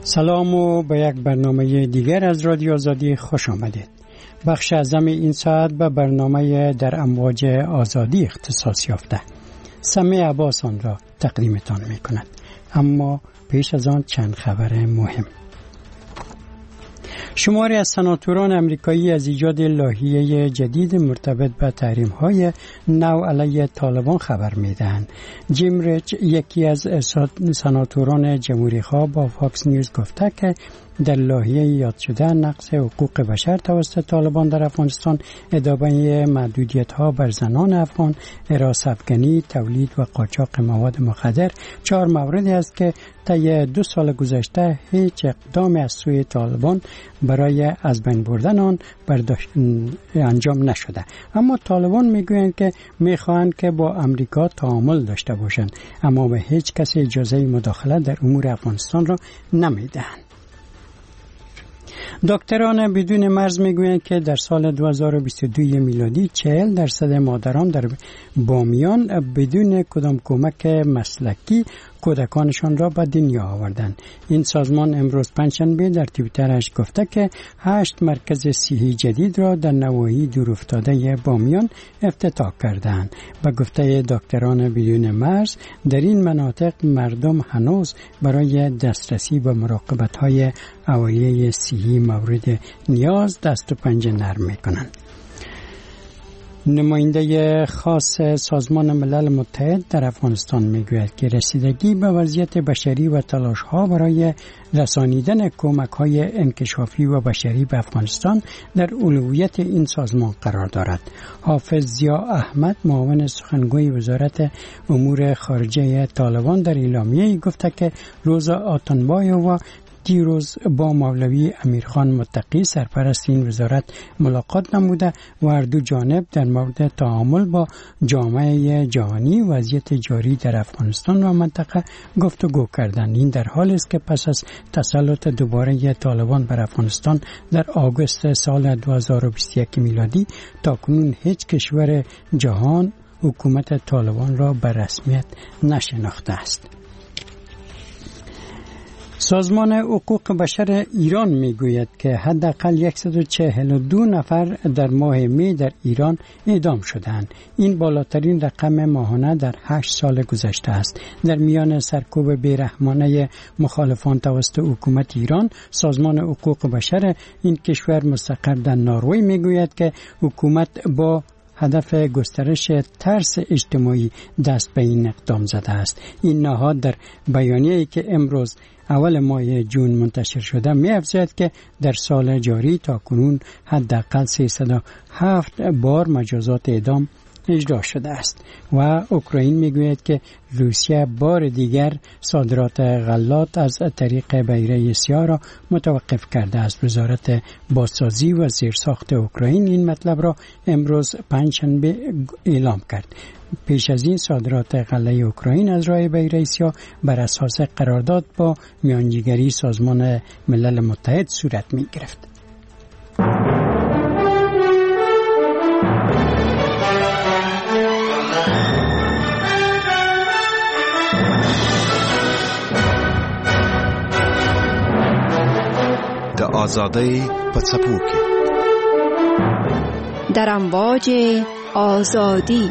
سلام و به یک برنامه دیگر از رادیو آزادی خوش آمدید. بخش اعظم این ساعت به برنامه در امواج آزادی اختصاص یافته. سمیع عباس آن را تقدیمتان می کند. اما پیش از آن چند خبر مهم. شماری از سناتوران امریکایی از ایجاد لایحه جدید مرتبط به تحریم‌های نو علیه طالبان خبر می‌دهند. جیم ریچ، یکی از سناتوران جمهوری‌خواه، با فاکس نیوز گفته که در لایحه یاد شده نقض حقوق بشر توسط طالبان در افغانستان، ادامه محدودیت‌ها بر زنان افغان، هراس افغانی، تولید و قاچاق مواد مخدر 4 موردی است که طی 2 سال گذشته هیچ اقدامی از سوی طالبان برای از بین بردن آن انجام نشده. اما طالبان میگویند که میخواهند که با امریکا تعامل داشته باشند، اما به هیچ کسی اجازه مداخله در امور افغانستان را نمیدهند. دکتران بدون مرز میگویند که در سال 2022 میلادی 40% مادران در بامیان بدون کدام کمک مسلکی کودکانشان را به دنیا آوردند. این سازمان امروز پنجشنبه در توییترش گفته که 8 مرکز صحی جدید را در نواحی دورافتاده بامیان افتتاح کردند. به گفته دکتران بدون مرز، در این مناطق مردم هنوز برای دسترسی به مراقبت‌های اولیه صحی مورد نیاز دست و پنجه نرم می‌کنند. نماینده خاص سازمان ملل متحد در افغانستان میگوید که رسیدگی به وضعیت بشری و تلاش‌ها برای رسانیدن کمک‌های انکشافی و بشری به افغانستان در اولویت این سازمان قرار دارد. حافظ ضیا احمد، معاون سخنگوی وزارت امور خارجه طالبان، در اعلامیه‌ای گفته که روز آتنبایووا دیروز با مولوی امیرخان متقی سرپرست این وزارت ملاقات نموده و هر دو جانب در مورد تعامل با جامعه جهانی وضعیت جاری در افغانستان و منطقه گفتگو کردند. این در حالی است که پس از تسلط دوباره طالبان بر افغانستان در آگوست سال 2021 میلادی تاکنون هیچ کشور جهان حکومت طالبان را به رسمیت نشناخته است. سازمان حقوق بشر ایران میگوید که حداقل 142 نفر در ماه می در ایران اعدام شدند. این بالاترین رقم ماهانه در 8 سال گذشته است. در میان سرکوب بیرحمانه مخالفان توسط حکومت ایران، سازمان حقوق بشر این کشور مستقر در نروژ میگوید که حکومت با هدف گسترش ترس اجتماعی دست به این اقدام زده است. این نهاد در بیانیه‌ای که امروز اول ماه جون منتشر شده می‌افزاید که در سال جاری تاکنون حداقل 307 بار مجازات اعدام اجرا شده است و اوکراین میگوید که روسیه بار دیگر صادرات غلات از طریق بحیره سیاه را متوقف کرده است. وزارت بازسازی و زیرساخت اوکراین این مطلب را امروز پنجشنبه اعلام کرد. پیش از این صادرات غله اوکراین از راه بحیره سیاه بر اساس قرارداد با میانجیگری سازمان ملل متحد صورت می گرفت. آزادی پڅپو کې در امواج آزادی.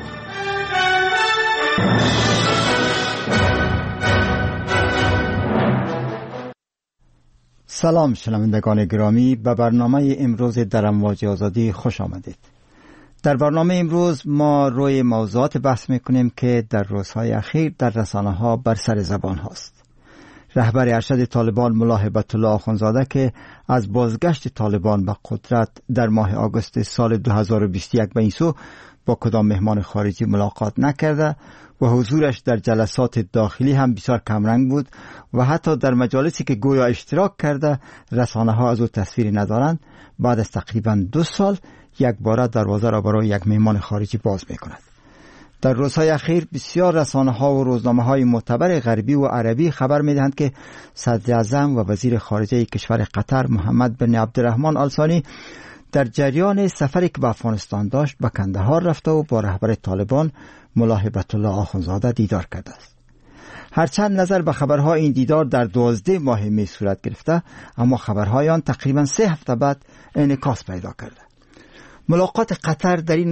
سلام شنوندگان گرامی، به برنامه امروز در امواج آزادی خوش آمدید. در برنامه امروز ما روی موضوعات بحث میکنیم که در روزهای اخیر در رسانه‌ها بر سر زبان هاست. رهبر ارشد طالبان ملا هیبت الله آخوندزاده که از بازگشت طالبان به قدرت در ماه آگوست سال 2021 به این سو با کدام مهمان خارجی ملاقات نکرده و حضورش در جلسات داخلی هم بسیار کمرنگ بود و حتی در مجالسی که گویا اشتراک کرده رسانه ها از او تصویری ندارند، بعد از تقریبا 2 سال یک بار دروازه را برای یک مهمان خارجی باز میکند. در روزهای اخیر بسیار رسانه‌ها و روزنامه‌های معتبر غربی و عربی خبر می‌دهند که صدر اعظم و وزیر خارجه کشور قطر محمد بن عبدالرحمن آل ثانی در جریان سفری که به افغانستان داشت به کندهار رفته و با رهبر طالبان ملا هیبت الله آخوندزاده دیدار کرده است. هرچند نظر به خبرها این دیدار در 12 ماه می صورت گرفته، اما خبرهای آن تقریبا 3 هفته بعد انعکاس پیدا کرده. مقامات قطر در این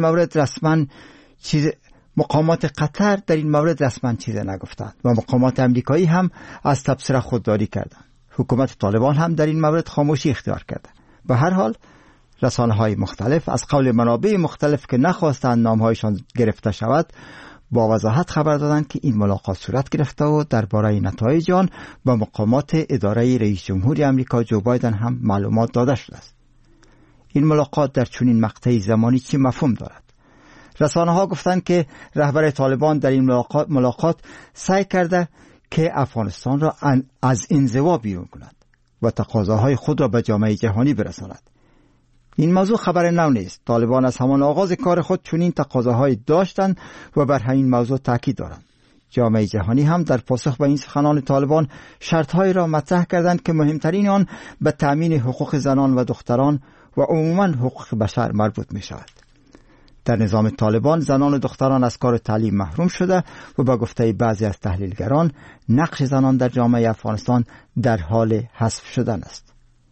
مورد رسما چیز نگفتند و مقامات امریکایی هم از تبصره خودداری کردند. حکومت طالبان هم در این مورد خاموشی اختیار کرده. به هر حال رسانه‌های مختلف از قول منابع مختلف که نخواستند نامهایشان گرفته شود با وضاحت خبر دادند که این ملاقات صورت گرفته و درباره نتایج آن به مقامات اداره رئیس جمهور آمریکا جو بایدن هم معلومات داده شده است. این ملاقات در چنین مقطعی زمانی چه مفهوم دارد؟ رسانه‌ها گفتند که رهبر طالبان در این ملاقات سعی کرده که افغانستان را از انزوا بیرون کند و تقاضاهای خود را به جامعه جهانی برساند. این موضوع خبر نو نیست. طالبان از همان آغاز کار خود چنین تقاضاهایی داشتند و بر همین موضوع تاکید دارند. جامعه جهانی هم در پاسخ به این سخنان طالبان شرطهایی را مطرح کردند که مهمترین آن به تأمین حقوق زنان و دختران و عموما حقوق بشر مربوط می شود. در نظام طالبان زنان و دختران از کار تعلیم محروم شده و با گفته بعضی از تحلیلگران نقش زنان در جامعه افغانستان در حال حذف شدن است.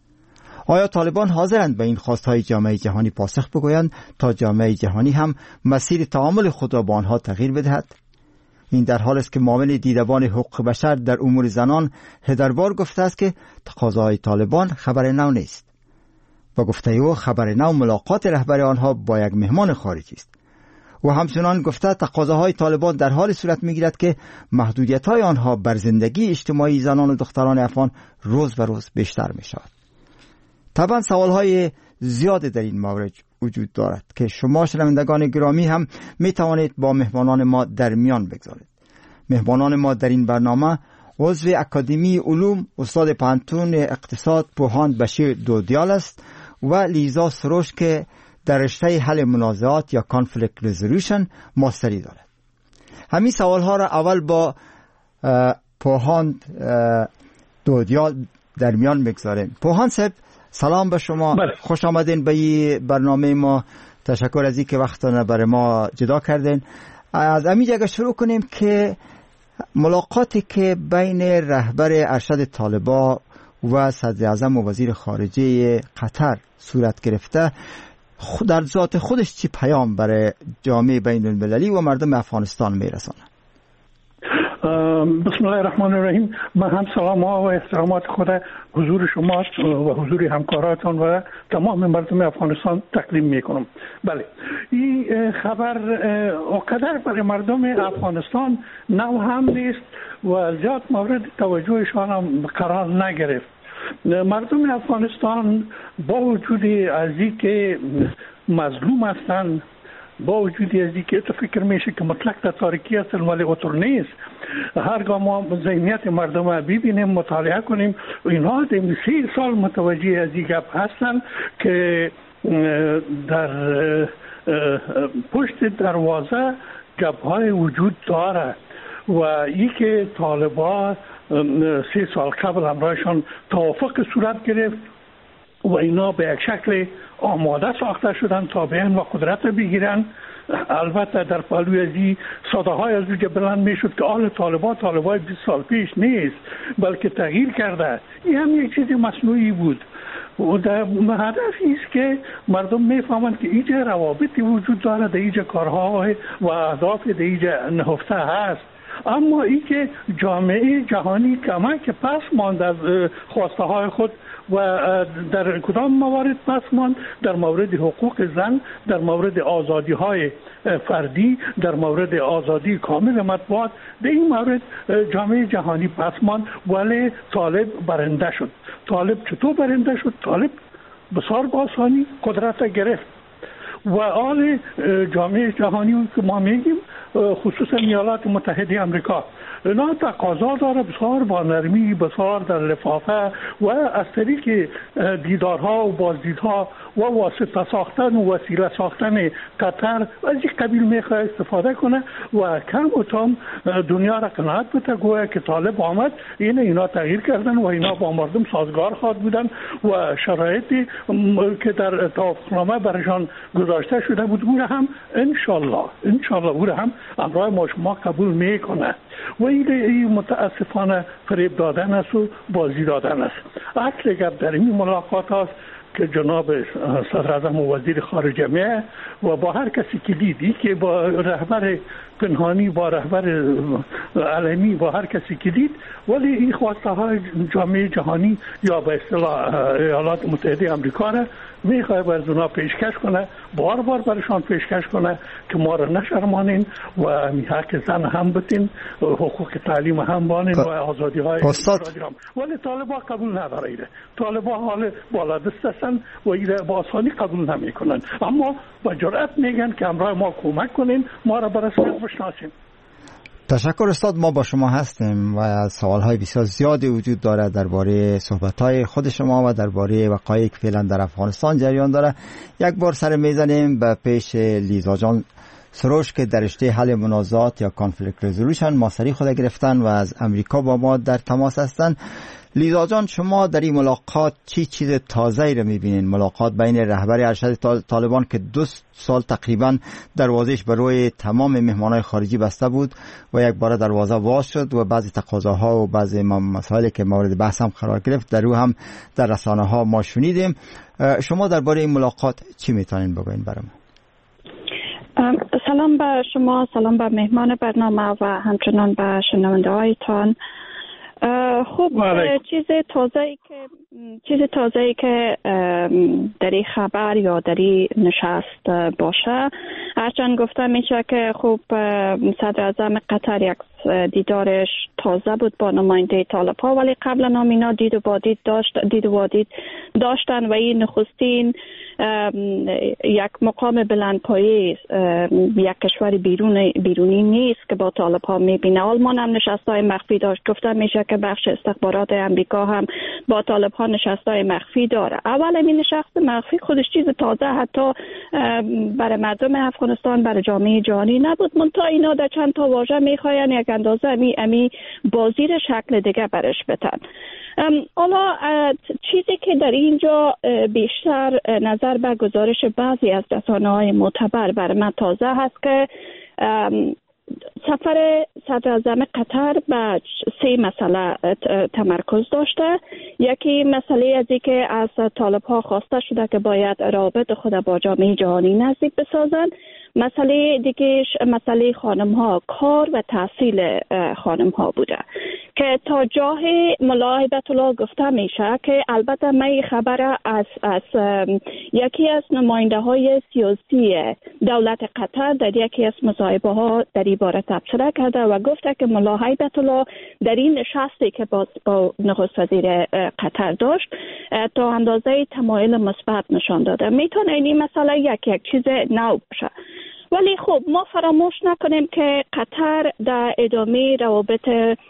آیا طالبان حاضرند به این خواستهای جامعه جهانی پاسخ بگویند تا جامعه جهانی هم مسیر تعامل خود را با آنها تغییر بدهد؟ این در حال است که معاون دیدبان حقوق بشر در امور زنان هدربار گفته است که تقاضاهای طالبان خبر نو نیست. با گفته او خبر نو ملاقات رهبر آنها با یک مهمان خارجی است. و همچنان گفته تقاضاهای طالبان در حال صورت میگیرد که محدودیت‌های آنها بر زندگی اجتماعی زنان و دختران افغان روز به روز بیشتر می شود. طبعا سوالهای زیاد در این مورد وجود دارد که شما شنوندگان گرامی هم می توانید با مهمانان ما در میان بگذارید. مهمانان ما در این برنامه عضو اکادمی علوم استاد پانتون اقتصاد پوهان بشیر دودیال است و لیزا سروش که در رشته حل منازعات یا کانفلیکت ریزولوشن ماستری دارد. همین سوالها را اول با پوهان دودیال در میان بگذاریم. پوهان صاحب سلام به شما. خوش آمدین به این برنامه ما. تشکر از اینکه وقتتون برای ما جدا کردین. از همین جگه شروع کنیم که ملاقاتی که بین رهبر ارشد طالبان و صدر اعظم و وزیر خارجه قطر صورت گرفته در ذات خودش چی پیام برای جامعه بین المللی و مردم افغانستان میرسانه؟ بسم الله الرحمن الرحیم. من هم سلام ها و احترامات خود حضور شما و حضور همکاراتان و تمام مردم افغانستان تقدیم میکنم. بله، این خبر اقدر برای مردم افغانستان نو هم نیست و زیاد مورد توجهشان هم قرار نگرفت. مردم افغانستان با وجود از اینکه مظلوم هستند، با وجود از اینکه تو فکر میشه که مطلق در تاریکی هستن ولی اطور نیست، هرگاه ما ذهنیت مردم را ببینیم مطالعه کنیم اینها در 30 سال متوجه از این گپ هستن که در پشت دروازه گپ‌های وجود داره و این که طالبان 3 سال قبل همراهشان توافق صورت گرفت و اینا به یک شکل آماده ساخته شدن تا بیان و قدرت بگیرن. البته در پهلوی از این صداهای از اوجه بلند میشد که آل طالبان 20 سال پیش نیست بلکه تغییر کرده. این هم یک چیز مصنوعی بود و در هدف است که مردم میفهمند که اینجا روابطی وجود داره، در اینجا کارها و اهداف در اینجا نهفته هست. اما این که جامعه جهانی کمک پس ماند از خواسته های خود و در کدام موارد پس ماند؟ در مورد حقوق زن، در مورد آزادی های فردی، در مورد آزادی کامل مطبوعات. در این مورد جامعه جهانی پس ماند ولی طالب برنده شد. طالب چطور برنده شد؟ طالب بسیار با آسانی قدرت گرفت و آل جامعه جهانی که ما میگیم خصوصا ایالات متحده آمریکا اینا تقاضا داره بسیار با نرمی، بسیار در لفافه و از طریق دیدارها و بازدیدها و واسطه ساختن و وسیله ساختن قطر از این قبیل میخواه استفاده کنه و کم و کم دنیا را قناعت بده گویا که طالب آمد اینا تغییر کردن و اینا با مردم سازگار خواهد بودن و شرایطی که در توافقنامه برشان گذاشته شده بود او را هم انشالله او را هم همراه ما شما قبول میکنه و این متاسفانه فریب دادن است و بازی دادن است. اصل گپ در این ملاقات است که جناب صدر اعظم و وزیر خارجه میه و با هر کسی که دیدی که با رهبر پنهانی، با رهبر علمی، با هر کسی که دید، ولی این خواسته های جامعه جهانی یا به اصطلاح ایالات متحده آمریکا را میخواه بر اونا پیشکش کنه، بار بار برشان پیشکش کنه که ما را نشرمانین و حق زن هم بتین، حقوق تعلیم هم بانین و آزادی های ولی طالبان قبول نداره. طالبان حال بالادست هستن و ایره با آسانی قبول نمی کنن، اما با جرأت میگن که همراه ما کمک کنین، ما را برسمیت بشناسین. تشکر استاد، ما با شما هستیم و سوالهای بسیار زیادی وجود داره درباره صحبتهای خود شما و درباره وقایعی که فعلا در افغانستان جریان داره. یک بار سر میزنیم به پیش لیزا جان سروش که در رشته حل منازعات یا کانفلیکت رزولوشن ماستری خود گرفتن و از امریکا با ما در تماس هستند. لیزا جان، شما در این ملاقات چی چیز تازه‌ای را می‌بینید؟ ملاقات بین رهبر ارشد طالبان که 2 سال تقریبا دروازه‌اش به روی تمام مهمانان خارجی بسته بود و یک بار دروازه باز شد و بعضی تقاضاها و بعضی مسائلی که مورد بحث هم قرار گرفت در رو هم در رسانه‌ها ما شنیدیم. شما درباره این ملاقات چی می‌تونین بگوین برام؟ سلام به شما، سلام به مهمان برنامه و همچنان به شنونده‌هایتان. خب چیز تازه‌ای که در این خبر یا در این نشست باشه، هرچند گفته میشه که خب صدر اعظم قطر یک دیدارش تازه بود با نماینده طالب‌ها، ولی قبلا هم اینا دید و وادید داشتن و این نخستین یک مقام بلندپایه یک کشور بیرونی نیست که با طالب‌ها میبینه. آلمان هم نشست‌های مخفی داشت. گفته میشه که بخش استخبارات امریکا هم با طالب‌ها نشست‌های مخفی داره. اول این نشست مخفی خودش چیز تازه حتی برای مردم افغانستان، برای جامعه جهانی نبود. منتها اینا در چند تا واژه میخواین یک اندازه امی بازی را شکل دیگه برش بدن. حالا چیزی که در اینجا بیشتر نظر به گزارش بعضی از رسانه‌های معتبر برای من تازه هست که سفر صدر اعظم قطر به 3 مسئله تمرکز داشته. یکی مسئله از که از طالب‌ها خواسته شده که باید روابط خود با جامعه جهانی نزدیک بسازند. مسئله دیگه مسئله خانم‌ها، کار و تحصیل خانم‌ها بوده که تا جای ملا هیبت الله گفته میشه که البته من خبر از یکی از نماینده‌های سیاسی دولت قطر در یکی از مصاحبه‌ها در این باره تبصره کرده و گفته که ملا هیبت الله در این نشستی که با نخست وزیر قطر داشت تا اندازه تمایل مثبت نشان داده. میتونه این مسئله یک چیز نو باشه، ولی خب ما فراموش نکنیم که قطر در ادامه روابط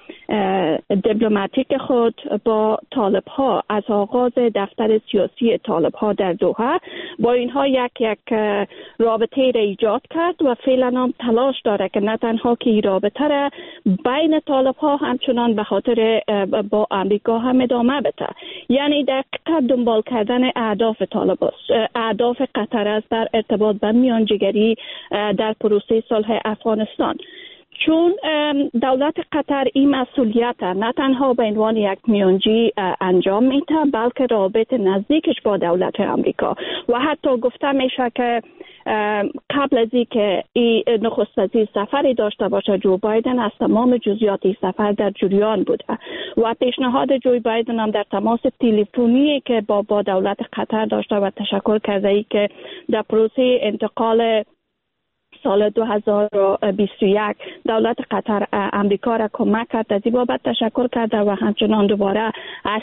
دیپلماتیک خود با طالب‌ها از آغاز دفتر سیاسی طالب‌ها در دوحه با اینها یک رابطه را ایجاد کرد و فعلا هم تلاش داره که نه تنها که این رابطه را بین طالب‌ها همچنان به خاطر با امریکا هم ادامه بده. یعنی دقیقاً دنبال کردن اهداف طالب‌هاست، اهداف قطر است در ارتباط با میانجیگری در پروسه صلح افغانستان. چون دولت قطر این مسئولیت نه تنها به عنوان یک میانجی انجام میده، بلکه رابط نزدیکش با دولت امریکا و حتی گفته میشه که قبل از اینکه نخست وزیر سفری داشته باشه جو بایدن از تمام جزئیات سفر در جریان بوده و پیشنهاد جو بایدن هم در تماس تلفنی که با دولت قطر داشته و تشکر کرده ای که در پروسه انتقال سال 2021 دولت قطر امریکا را کمک کرد، از این بابت تشکر کرده و همچنان دوباره از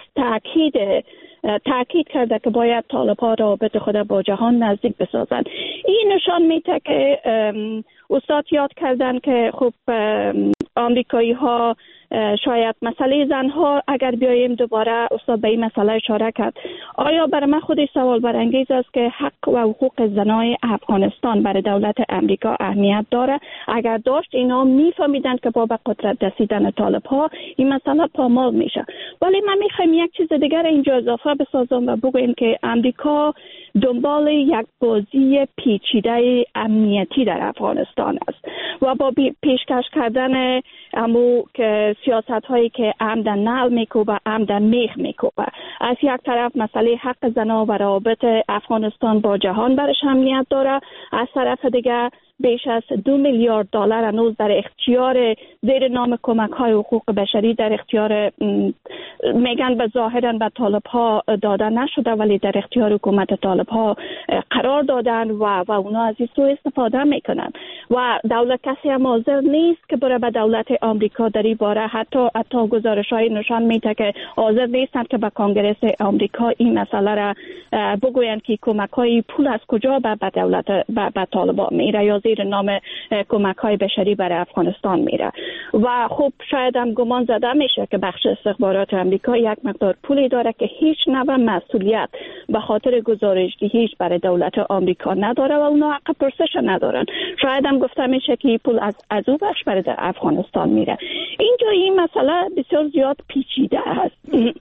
تاکید کرده که باید طالب‌ها رابط خود با جهان نزدیک بسازند. این نشان میده که استاد یاد کردن که خب آمریکایی ها شاید مسئله زنها اگر بیاییم دوباره استاد به این مسئله اشاره کرد، آیا برای من خودش سوال برانگیز است که حق و حقوق زنای افغانستان برای دولت امریکا اهمیت داره؟ اگر داشت اینا میفهمیدن که با به قدرت رسیدن طالب‌ها این مسئله پامال میشه. ولی من میخوایم یک چیز دیگر اینجا اضافه بسازم و بگویم که امریکا دنبال یک بازی پیچیده امنیتی در افغانستان است و با پیشکش کردن امو که سیاست هایی که عمدن نعل میکوبه عمدن میخ میکوبه. از یک طرف مسئله حق زنها و روابط افغانستان با جهان برش اهمیت داره، از طرف دیگه بیش از 2 میلیارد دلار هنوز در اختیار زیر نام کمک های حقوق بشری در اختیار میگن به ظاهرا به طالب ها داده نشده ولی در اختیار حکومت طالب ها قرار دادن و اونا از این سوء استفاده میکنن و دولت کسی هم حاضر نیست که برای به دولت آمریکا در این باره حتی گزارش های نشان میده که حاضر نیستند که به کانگرس آمریکا این مسئله را بگویند که کمک های پول از کجا به دولت به طالبان میره یا زیر نام کمک های بشری برای افغانستان میره. و خب شاید هم گمان زده میشه که بخش استخبارات آمریکا یک مقدار پولی داره که هیچ نوع مسئولیت به خاطر گزارش‌دهیش برای دولت آمریکا نداره و اونا حق پرسش ندارن. شاید هم گفته میشه که پول از او بخش برای افغانستان میره. اینجا این مسئله بسیار زیاد پیچیده است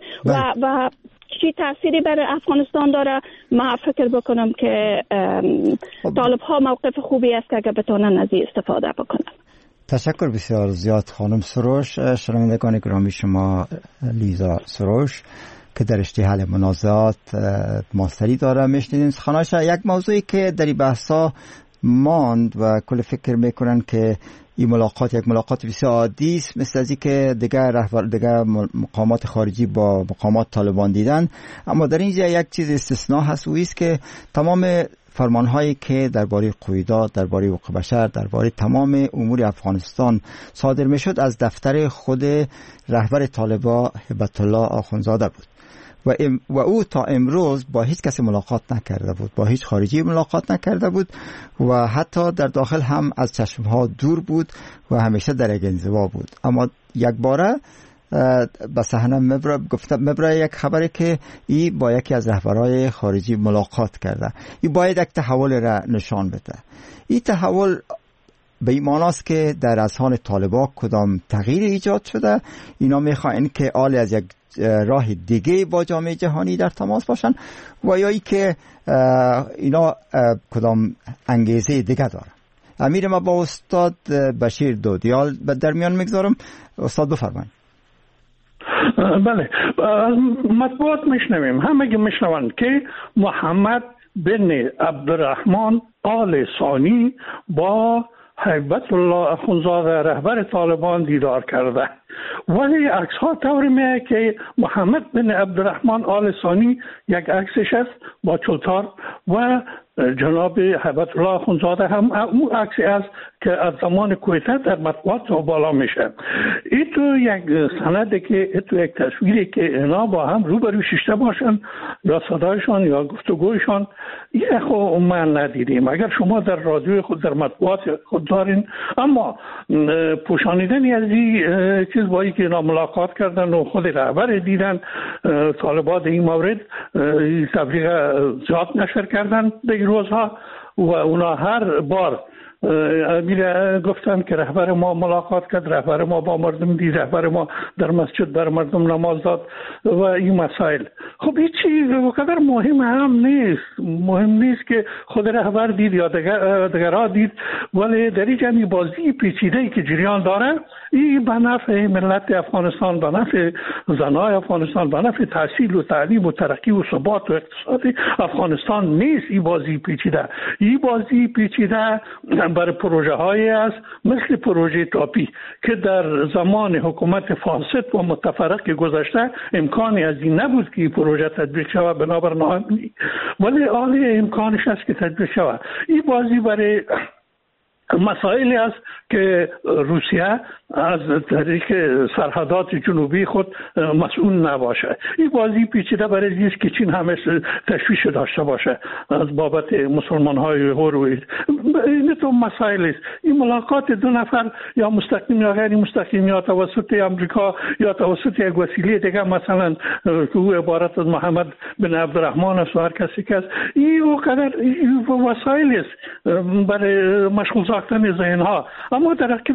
و چی تأثیری برای افغانستان داره. من فکر بکنم که طالب ها موقف خوبی است که اگر بتونن از این استفاده بکنن. تشکر بسیار زیاد خانم سروش. شنوندگان گرامی، شما لیزا سروش که در رشته حل منازعات ماستری داره میشنیدین سخنانش. یک موضوعی که در این بحثا ماند و کل فکر میکنن که این ملاقات یک ملاقات بسیار عادی است، مثل از که دیگر مقامات خارجی با مقامات طالبان دیدن، اما در اینجا یک چیز استثناء هست و است که تمام فرمانهایی که درباره قیودات، درباره حقوق بشر، درباره تمام امور افغانستان صادر میشد از دفتر خود رهبر طالبان هبت الله آخونزاده بود و او تا امروز با هیچ کسی ملاقات نکرده بود، با هیچ خارجی ملاقات نکرده بود و حتی در داخل هم از چشمها دور بود و همیشه در یک انزوا بود. اما یک باره به صحنه مبرا یک خبره که ای با یکی از رهبرای خارجی ملاقات کرده. ای باید یک تحول را نشان بده. این تحول به این معناست که در اذهان طالبان کدام تغییر ایجاد شده. اینا میخواین که آل از یک راه دیگه با جامعه جهانی در تماس باشن و یا ای که اینا کدام انگیزه دیگه دارن. امیر، ما با استاد بشیر دودیال در میان میگذارم. استاد بفرمایید. بله، مطبوعات میشنویم، همه میشنوند که محمد بن عبدالرحمن آل ثانی با هیبت الله آخونزاده رهبر طالبان دیدار کرده، ولی عکس ها طوری میه که محمد بن عبدالرحمن آل ثانی یک عکسش است با چلتار و جناب هیبت الله آخونزاده هم اون عکسی است که از زمان کویته در مطبوعات بالا میشه. این تو یک سنده که تو یک تصویری که اینا با هم روبرو شیشته باشن یا صدایشان یا گفتگویشان یه خو من ندیدیم. اگر شما در رادیو خود در مطبوعات خود دارین، اما پوشانیدنی از این چیز با ای که اینا ملاقات کردن و خود رهبر دیدن، طالبان این مورد تبلیغ زیاد نشر کردن در این روزها و اونا هر بار گفتن که رهبر ما ملاقات کرد، رهبر ما با مردم دید، رهبر ما در مسجد بر مردم نماز داد و این مسائل. خب این چیز وقدر مهم هم نیست. مهم نیست که خود رهبر دید یا دیگرها دید، ولی در این جمعی بازی پیچیده‌ای که جریان داره این به نفع ملت افغانستان، به نفع زنای افغانستان، به نفع تحصیل و تعلیم و ترقی و ثبات و اقتصاد افغانستان نیست. این بازی پیچیده، این بازی پیچیده برای پروژه هایی است مثل پروژه تاپی که در زمان حکومت فاسد و متفرق گذشته امکانی از این نبود که این پروژه تطبیق شود بنابر ناامنی، ولی حال امکانش است که تطبیق شود. این بازی برای مسائلی است که روسیه از طریق سرحدات جنوبی خود مسئول نباشه. این بازی پیچیده برای است که چین همه تشویش داشته باشه از بابت مسلمان های هوروی. این تو مسائل است. این ملاقات دو نفر یا مستقیم یا غیر مستقیم یا توسط امریکا یا توسط یک وسیله دیگه، مثلا که او عبارت از محمد بن عبدالرحمن است و هر کسی که است، این وقدر وسایل است برای مشغول ساختن ذهن ها. اما در عقب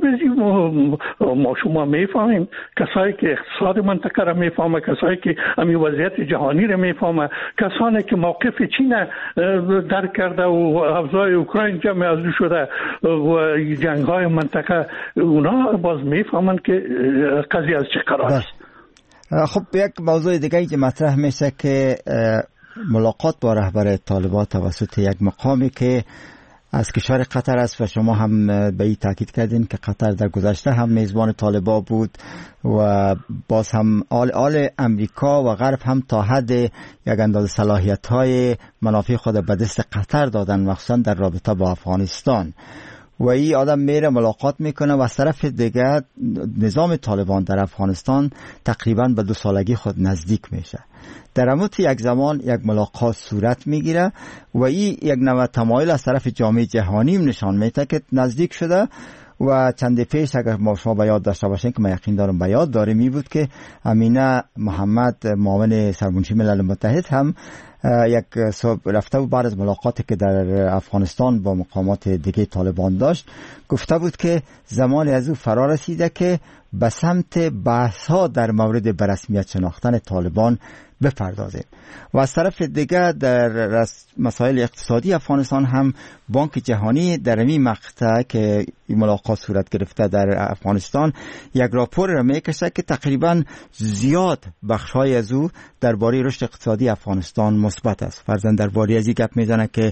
ما شما میفهمیم کسایی که اقتصاد منطقه را میفهمه، کسایی که همین وضعیت جهانی را میفهمه، کسانی که موقف چین درک کرده و افزای اوکراین جمع از شده و جنگ های منطقه، اونا باز میفهمن که قضیه از چه قرار است. خب یک موضوع دیگه که مطرح میشه که ملاقات با رهبر طالبان توسط یک مقامی که از کشور قطر است و شما هم به این تاکید کردین که قطر در گذشته هم میزبان طالبان بود و باز هم آل امریکا و غرب هم تا حد یک اندازه صلاحیت‌های منافع خود به دست قطر دادن، مخصوصا در رابطه با افغانستان. و این آدم میره ملاقات میکنه و از طرف دیگه نظام طالبان در افغانستان تقریبا به 2 سالگی خود نزدیک میشه. در اموت یک زمان یک ملاقات صورت میگیره و این یک نوع تمایل از طرف جامعه جهانی نشان میده که نزدیک شده. و چند پیش اگر ما شما به یاد داشته باشین که من یقین دارم به یاد داره، می بود که امینه محمد معاون سرمنشی ملل متحد هم یک رفته بود بعد از ملاقاتی که در افغانستان با مقامات دیگه طالبان داشت، گفته بود که زمان از او فرا رسیده که به سمت بحث ها در مورد برسمیت شناختن طالبان بپردازه. و از طرف دیگه در مسائل اقتصادی افغانستان هم بانک جهانی در این مقطع که این ملاقات صورت گرفته در افغانستان یک راپور را میکشه که تقریبا زیاد بخش‌های از او درباره رشد اقتصادی افغانستان مثبت است. فرضاً درباره از این گپ میزنه که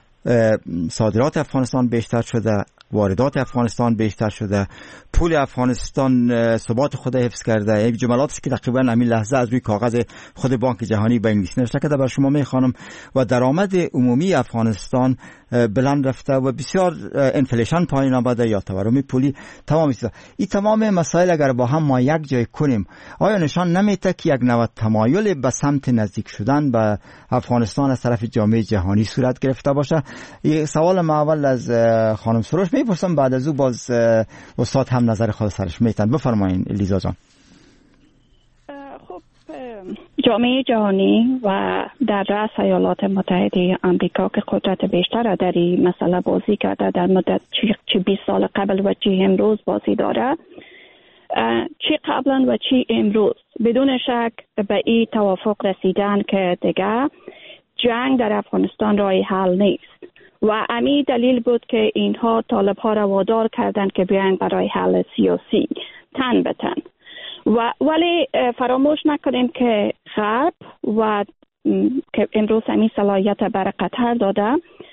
صادرات افغانستان بیشتر شده، واردات افغانستان بیشتر شده، پول افغانستان ثبات خود حفظ کرده. یک جملاتی که تقریبا همین لحظه از روی کاغذ خود بانک جهانی به انگلیسی نوشته کرده بر شما میخوانم. و درآمد عمومی افغانستان بلند رفته و بسیار انفلیشن پایین آمده یا تورم پولی تمام است. این تمام مسائل اگر با هم ما یک جای کنیم، آیا نشان نمیده که یک نوع تمایل به سمت نزدیک شدن به افغانستان از طرف جامعه جهانی صورت گرفته باشه؟ سوال ما اول از خانم سروش میپرسم، بعد از او باز استاد هم نظر خود سرش میتن. بفرمایین لیزا جان. خب جامعه جهانی و در رأس ایالات متحده آمریکا که قدرت بیشتر در این مسئله بازی کرده در مدت چی 20 سال قبل و چی امروز بازی داره، چی قبلا و چی امروز، بدون شک به این توافق رسیدن که دیگه جنگ در افغانستان راه حل نیست و همین دلیل بود که اینها طالب ها را وادار کردند که بیان برای حل سیاسی تن به تن. ولی فراموش نکنیم که غرب و که امروز همین صلاحیت بر قطر داده،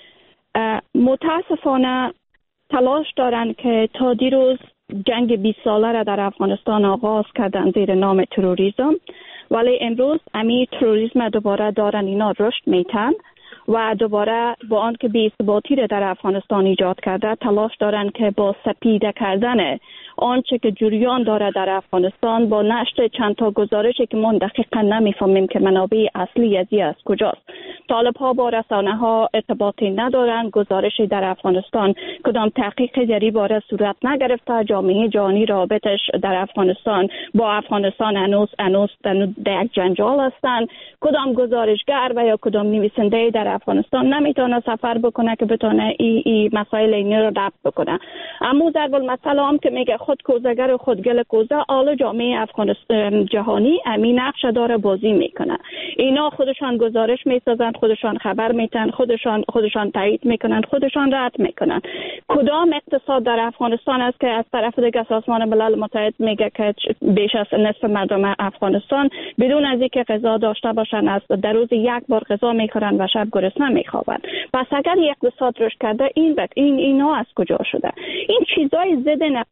متاسفانه تلاش دارند که تا دیروز جنگ 20 ساله را در افغانستان آغاز کردن زیر نام تروریسم، ولی امروز همین تروریسم دوباره دارن اینا رشد میتن و دوباره با آنکه بی‌ثباتی را در افغانستان ایجاد کرده تلاش دارن که با سپیده کردن آنچه که جریان داره در افغانستان با نشر چند تا گزارشی که ما دقیقا نمیفهمیم که منابع اصلی از این از کجاست. طالب ها با رسانه ها ارتباطی ندارن، گزارشی در افغانستان کدام تحقیق در این باره صورت نگرفته، جامعه جهانی رابطش در افغانستان با افغانستان هنوز در یک جنجال هستند، کدام گزارشگر و یا کدام نویسنده در افغانستان نمیتونه سفر بکنه که بتونه این مسائل اینی رو ربط بکنه. اما ضرب المثل هم که میگه خود کوزگر و خود گل کوزه، آل جامعه افغانستان جهانی امین نقش داره بازی میکنه. اینا خودشان گزارش میسازن، خودشان خبر میتن، خودشان تایید میکنن، خودشان رد میکنن. کدام اقتصاد در افغانستان است که از طرف دیگه سازمان ملل متحد میگه که بیش از نصف مردم افغانستان بدون از اینکه غذا داشته باشن از در روز یک بار غذا میخورن و شب گرسنه میخوابن. پس اگر یک اقتصاد رشد کرده این اینا از کجا شده؟ این چیزای ضد نقیص است که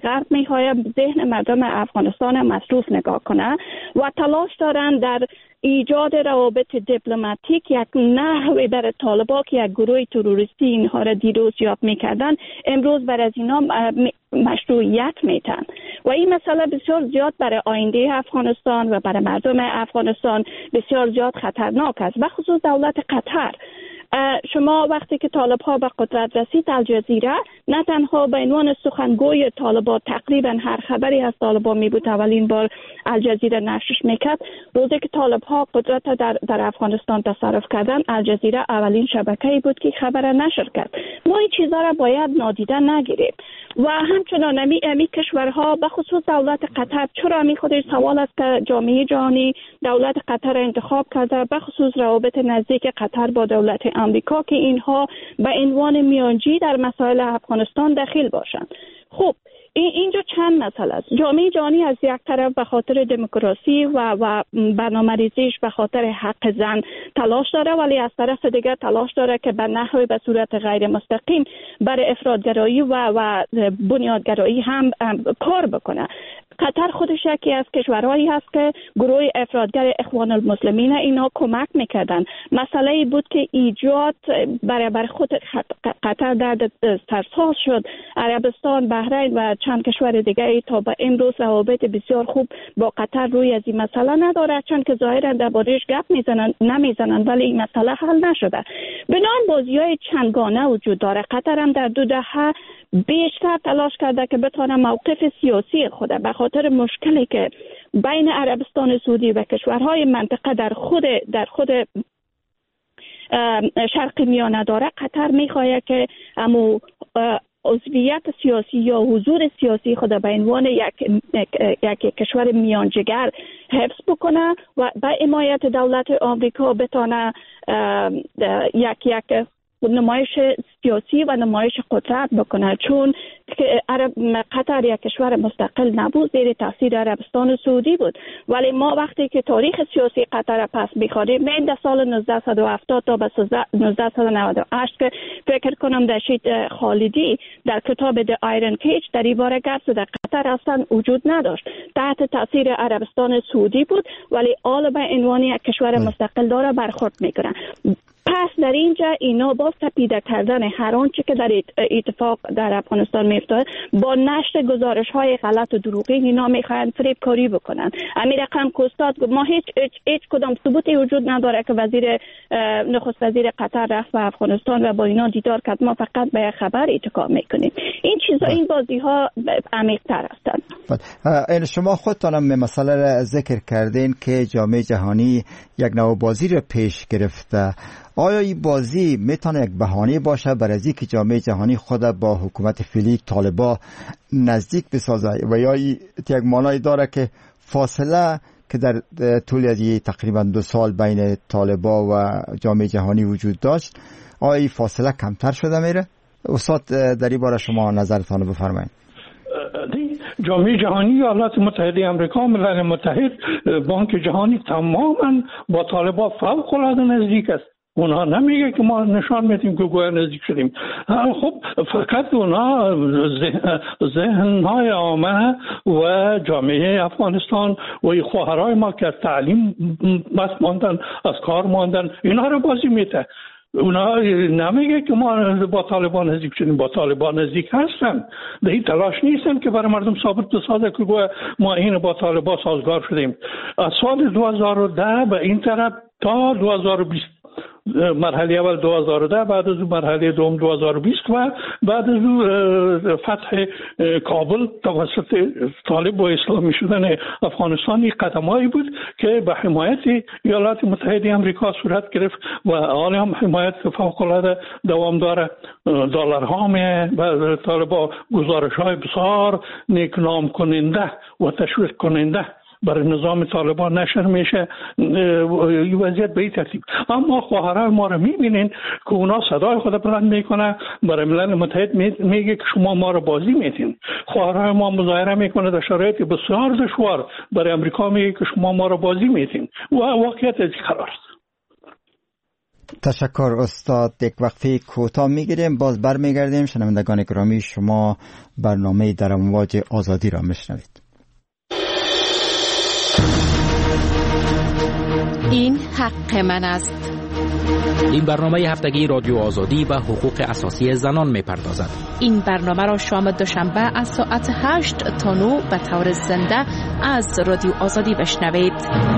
غرب میخواد ذهن مردم افغانستان مصروف نگاه کنه و تلاش دارن در ایجاد روابط دیپلماتیک یک نحوی بر طالبان که یک گروه تروریستی اینها را دیروز یاد میکردن امروز بر از اینا مشروعیت میتن و این مسئله بسیار زیاد برای آینده افغانستان و برای مردم افغانستان بسیار زیاد خطرناک است و خصوص دولت قطر. شما وقتی که طالب‌ها به قدرت رسید الجزیره نه تنها به عنوان سخنگوی طالبان تقریبا هر خبری از طالبان می بود اولین بار الجزیره نشرش میکرد. روزی که طالب‌ها قدرت در افغانستان تصرف کردن الجزیره اولین شبکه‌ای بود که خبر نشر کرد. ما این چیزا را باید نادیده نگیریم و همچنان امی کشورها به خصوص دولت قطر چرا می خودش سوال است که جامعه جهانی دولت قطر انتخاب کرده به خصوص روابط نزدیک قطر با دولت آمریکا که اینها به عنوان میانجی در مسائل افغانستان دخیل باشند. خب اینجا چند مسئله است. جامعه جهانی از یک طرف به خاطر دموکراسی و برنامه‌ریزیش به خاطر حق زن تلاش داره ولی از طرف دیگر تلاش داره که به نحوی به صورت غیر مستقیم برای افراط‌گرایی و بنیادگرایی هم کار بکنه. قطر خودش یکی از کشورهایی هست که گروه افراطگر اخوان المسلمین اینا کمک میکردن. مسئله ای بود که ایجاد برای خود قطر در سرساز شد. عربستان، بحرین و چند کشور دیگری تا به امروز روابط بسیار خوب با قطر روی از این مسئله نداره چون که ظاهرا درباره‌اش گپ نمیزنن ولی این مسئله حل نشده. بنابراین بازی‌های چندگانه وجود داره. قطر هم در 2 دهه بیشتر تلاش کرده که بتونه موقف سیاسی خود به خاطر مشکلی که بین عربستان سعودی و کشورهای منطقه در خود شرق میانه داره. قطر میخواد که عضویت سیاسی یا حضور سیاسی خود به عنوان یک کشور میانجیگر حفظ بکنه و به حمایت دولت آمریکا بتونه یک نمایش سیاسی و نمایش قدرت بکنه چون قطر یک کشور مستقل نبود زیر تاثیر عربستان سعودی بود ولی ما وقتی که تاریخ سیاسی قطر پس می‌خوانیم من در سال 1970 تا به 1998 که فکر کنم رشید خالدی در کتاب The Iron Cage در این باره گفت در قطر اصلا وجود نداشت تحت تاثیر عربستان سعودی بود ولی حالا به عنوان یک کشور مستقل داره برخورد میکنه. پس در اینجا اینا با تپیده کردن هر آنچه که در اتفاق در افغانستان میفته با نشر گزارش‌های غلط و دروغین اینا میخوان فریب کاری بکنن. امیر اقرم کوستاد گفت ما هیچ کدام ثبوتی وجود نداره که نخست وزیر قطر رفت به افغانستان و با اینا دیدار کرد. ما فقط به خبر اتکا میکنیم. این چیزا این بازی‌ها عمیق‌تر هستند. این شما خودتانم مسئله را ذکر کردین که جامعه جهانی یک نوع بازی را پیش گرفته. آیا این بازی میتونه یک بهانه باشه برای از اینکه جامعه جهانی خود با حکومت فعلی طالبان نزدیک بسازه و یا یک معنی داره که فاصله که در طول از تقریبا 2 سال بین طالبان و جامعه جهانی وجود داشت آیا این فاصله کمتر شده میره؟ استاد در این باره شما نظرتان رو بفرمایید. جامعه جهانی، ایالات متحده آمریکا، ملل متحد، بانک جهانی تماما با طالبان فوق العاده نزدیک است. اونها نمیگه که ما نشان میدیم که گویا نزدیک شدیم. خب فقط اونها ذهنهای عامه و جامعه افغانستان و خواهرای ما که از تعلیم بس ماندن از کار ماندن اینا رو بازی میده. اونا نمیگه که ما با طالبان نزدیک شدیم. با طالبان نزدیک هستن. در این تلاش نیستن که برای مردم ثابت بسازه که ما این با طالبان سازگار شدیم. از سال 2010 به این طرف تا 2020 مرحله اول 2010 بعد از مرحله دوم 2020 و بعد از فتح کابل توسط طالب و اسلامی شدن افغانستان قدمایی بود که به حمایت ایالات متحده آمریکا صورت گرفت و حالا هم حمایت فوق العاده دوام داره. دلارها و طالبان گزارش‌های بسیار نیکنام کننده و تشویق کننده برای نظام طالبان نشر میشه. این وضعیت به این ترتیب. اما خواهرای ما رو میبینین که اونا صدای خود بلند میکنه برای ملل متحد میگه که شما ما رو بازی میتین. خواهرای ما مظاهره میکنه در شرایط بسیار دشوار برای امریکا میگه که شما ما رو بازی میتین و واقعیت از قرار است. تشکر استاد. یک وقفه کوتاه میگیریم، باز برمیگردیم. شنوندگان گرامی، شما برنامه در امواج آزادی را میشنوید. این حق من است. این برنامه هفتگی رادیو آزادی و حقوق اساسی زنان میپردازد. این برنامه را شام دوشنبه از ساعت 8 تا 9 به طور زنده از رادیو آزادی بشنوید.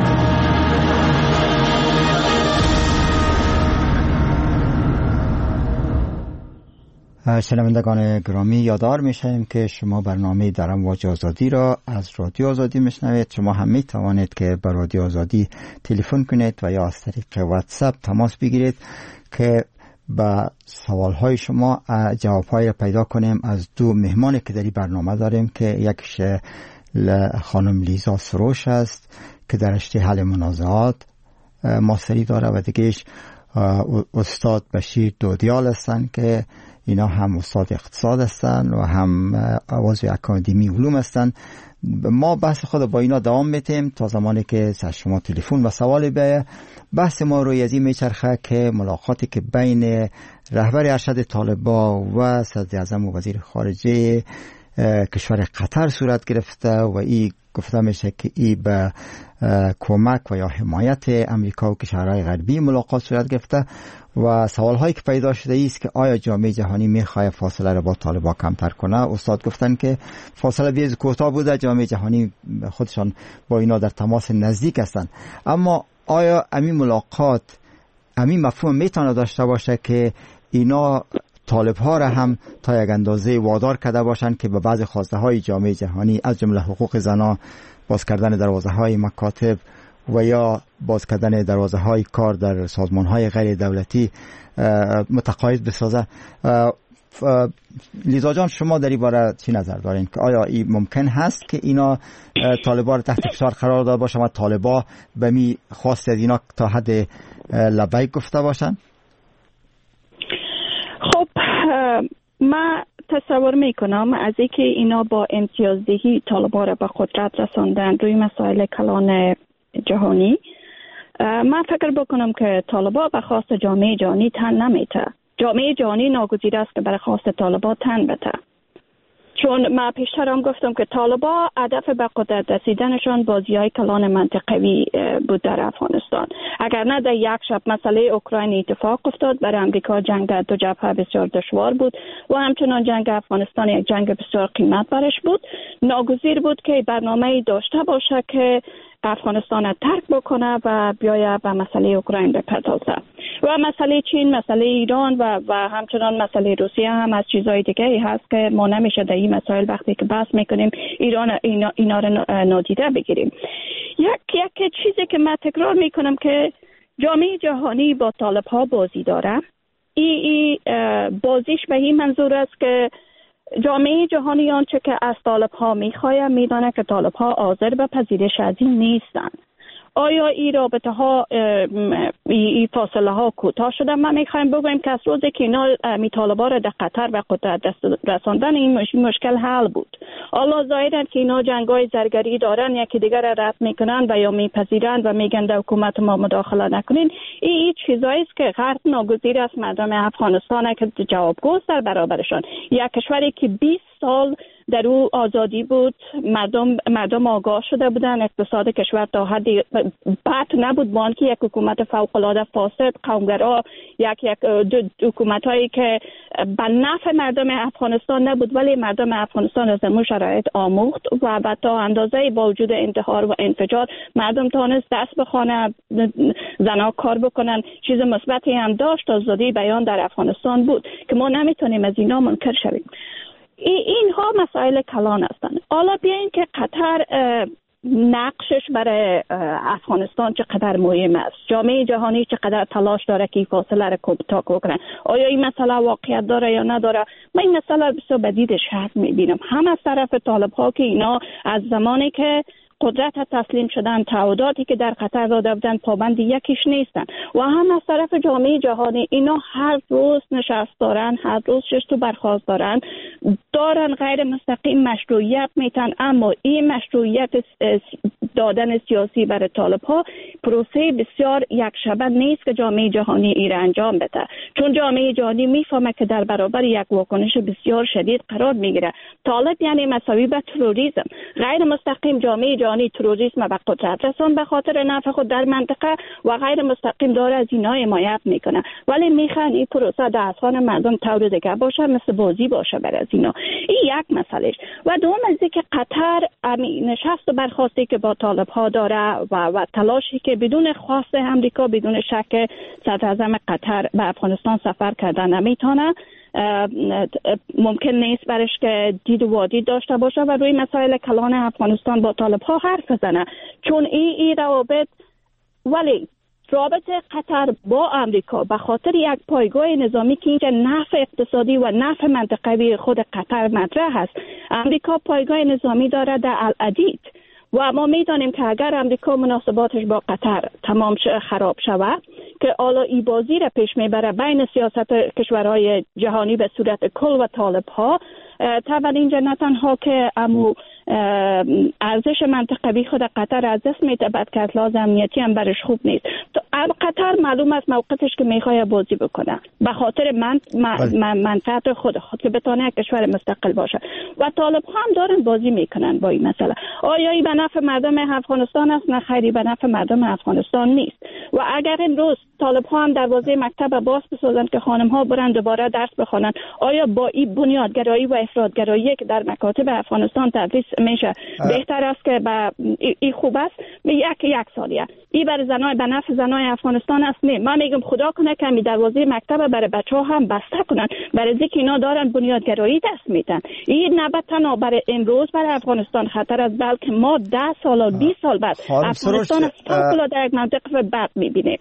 شنوندگان گرامی، یادآور میشیم که شما برنامه در امواج آزادی را از رادیو آزادی میشنوید. شما هم می توانید که به رادیو آزادی تلفن کنید و یا از طریق واتساپ تماس بگیرید که با سوالهای شما جوابهای پیدا کنیم از دو مهمانی که در این برنامه داریم، که یکیش خانم لیزا سروش است که در رشته حل منازعات ماستری داره و دیگهش استاد بشیر دودیال هستند که اینا هم استاد اقتصاد هستند و هم عضو اکادمی علوم هستند. ما بحث خود با اینا دوام میتیم تا زمانی که شما تلفن و سوالی بیاید. بحث ما روی از این میچرخه که ملاقاتی که بین رهبر ارشد طالبان و صدر اعظم و وزیر خارجه کشور قطر صورت گرفته و این گفته میشه که این به کمک و یا حمایت امریکا و کشورهای غربی ملاقات صورت گرفته و سوالهایی که پیدا شده است که آیا جامعه جهانی میخواد فاصله را با طالبان کمتر کنه. استاد گفتن که فاصله بیز کوتاه بوده، جامعه جهانی خودشان با اینا در تماس نزدیک هستند، اما آیا همین ملاقات همین مفهوم میتونه داشته باشه که اینا طالب ها را هم تا یک اندازه وادار کرده باشند که به بعض خواسته های جامعه جهانی از جمله حقوق زنان، باز کردن دروازه های مکاتب و یا باز کردن دروازه های کار در سازمان های غیر دولتی متقاعد بسازه؟ لیزا جان، شما در این باره چی نظر دارین که آیا این ممکن هست که اینا طالبان تحت فشار قرار داده باشن و طالبان به می خواست از اینا تا حد لبیک گفته باشن؟ خب من تصور میکنم از اینکه اینا با امتیازدهی طالبان را به قدرت رساندن روی مسائل کلان جهانی، من فکر بکنم که طالبان به خواست جامعه جهانی تن نمیته. جامعه جهانی ناگزیر است که برای خواست طالبان تن بده، چون من پیشتر هم گفتم که طالبان هدف به قدرت رسیدنشان بازی‌های کلان منطقوی بود در افغانستان. اگر نه در یک شب مسئله اوکراین اتفاق افتاد، برای امریکا جنگ در دو جبهه بسیار دشوار بود و همچنان جنگ افغانستان یک جنگ بسیار قیمت برش بود. ناگزیر بود که برنامه‌ای داشته باشه که افغانستان را ترک بکنه و بیاید به مسئله اوکراین بپردازه. و مسئله چین، مسئله ایران و همچنان مسئله روسیه هم از چیزهای دیگه هست که ما نمیشه در این مسائل وقتی که بحث میکنیم اینا رو نادیده بگیریم. یک چیزی که من تکرار میکنم که جامعه جهانی با طالب ها بازی داره. این بازیش به این منظور است که جامعه جهانی آنچه که از طالب ها میخواه میدانه که طالب ها حاضر به پذیرش از این نیستن. آیا این رابطه ها این فاصله ها کوتاه شده؟ من میخوایم بگویم که از روزی که اینا طالبان را در قطر و قدرت رساندن این مشکل حل بود. حالا ظاهرا که اینا جنگای زرگری دارن، یکی دیگر را رد میکنن و یا میپذیرن و میگن در حکومت ما مداخله نکنین. این چیزایی است که غرب ناگزیر است مردم افغانستان که جوابگو در برابرشان. یک کشوری که 20 سال در او آزادی بود، مردم آگاه شده بودن، اقتصاد کشور تا حدی بد نبود، با آنکه یک حکومت فوق العاده فاسد قومگرا، یک حکومتایی که به نفع مردم افغانستان نبود، ولی مردم افغانستان از اون شرایط آموخت و تا اندازه با وجود انتحار و انفجار مردم تونست دست بخونه، زنا کار بکنن. چیز مثبتی هم داشت، آزادی بیان در افغانستان بود که ما نمیتونیم از اینا منکر شویم. اینها مسائل کلان هستند. حالا بیاین که قطر نقشش برای افغانستان چقدر مهم است، جامعه جهانی چقدر تلاش داره که این فاصله را کوتاه کنه. آیا این مسئله واقعیت داره یا نداره؟ من این مسئله بسیار بدید شک میبینم، هم از طرف طالب ها که اینا از زمانی که قدرت تسلیم شدن، تعهداتی که در قطر داده بودن پابند یکیش نیستن، و هم از طرف جامعه جهانی اینا هر روز نشست دارن، هر روز شش تو برخاست دارن غیر مستقیم مشروعیت میتن، اما این مشروعیت دادن سیاسی برای طالب ها پروسه بسیار یک شبه نیست که جامعه جهانی ایران انجام بده، چون جامعه جهانی میفهمه که در برابر یک واکنش بسیار شدید قرار میگیره. طالب یعنی مساوی به تروریسم. غیر مستقیم جامعه جهانی تروریسم به قدرت رسان به خاطر نفع خود در منطقه و غیر مستقیم داره از اینا حمایت میکنه، ولی میخوان این پروسه در اذهان مردم طور دیگه باشه، مثل بازی باشه برای از اینا. این یک مسئلهش. و دوم از اینکه قطر نشست و برخواستی که با طالب ها داره و تلاشی که بدون خواست امریکا بدون شک صدر اعظم قطر به افغانستان سفر کردن نمیتونه، ممکن نیست برش که دید و وادی داشته باشه و روی مسائل کلان افغانستان با طالب ها حرف بزنه، چون این روابط، ولی رابطه قطر با امریکا به خاطر یک پایگاه نظامی که اینجا نفع اقتصادی و نفع منطقوی خود قطر مطرح است. امریکا پایگاه نظامی داره در العدید و ما میدانیم که اگر امریکا مناسباتش با قطر تمام خراب شود که حالا ای بازی را پیش میبره بین سیاست کشورهای جهانی به صورت کل و طالب ها، طبعا اینجا نه تنها که ارزش منطقوی خود قطر از دست میده، بعد که از لحاظ امنیتی هم برش خوب نیست. قطر معلوم است موقعش که میخواد بازی بکنه به خاطر منفعت خود که بتونه کشور مستقل باشه و طالب ها هم دارن بازی میکنن با این مسئله. آیا این به نفع مردم افغانستان است؟ نه خیلی به نفع مردم افغانستان نیست. و اگر امروز طالب ها هم دروازه مکتب باز بسازن که خانم ها برن دوباره درس بخونن، آیا با این بنیادگرایی و افراطگرایی که در مکاتب افغانستان تدریس میشه بهتر است که این خوب است؟ یک سالیه این برای زنای به نفع زنای افغانستان است؟ نه، من میگم خدا کنه که می دروازه مکتب برای بچه ها هم بسته کنن، برای اینکه اینا دارن بنیادگرایی دست میدن. این نه تنها برای امروز برای افغانستان خطر است، بلکه ما 10 سال و 20 سال بعد افغانستان فوق در یک منطقه بعد میبینیم.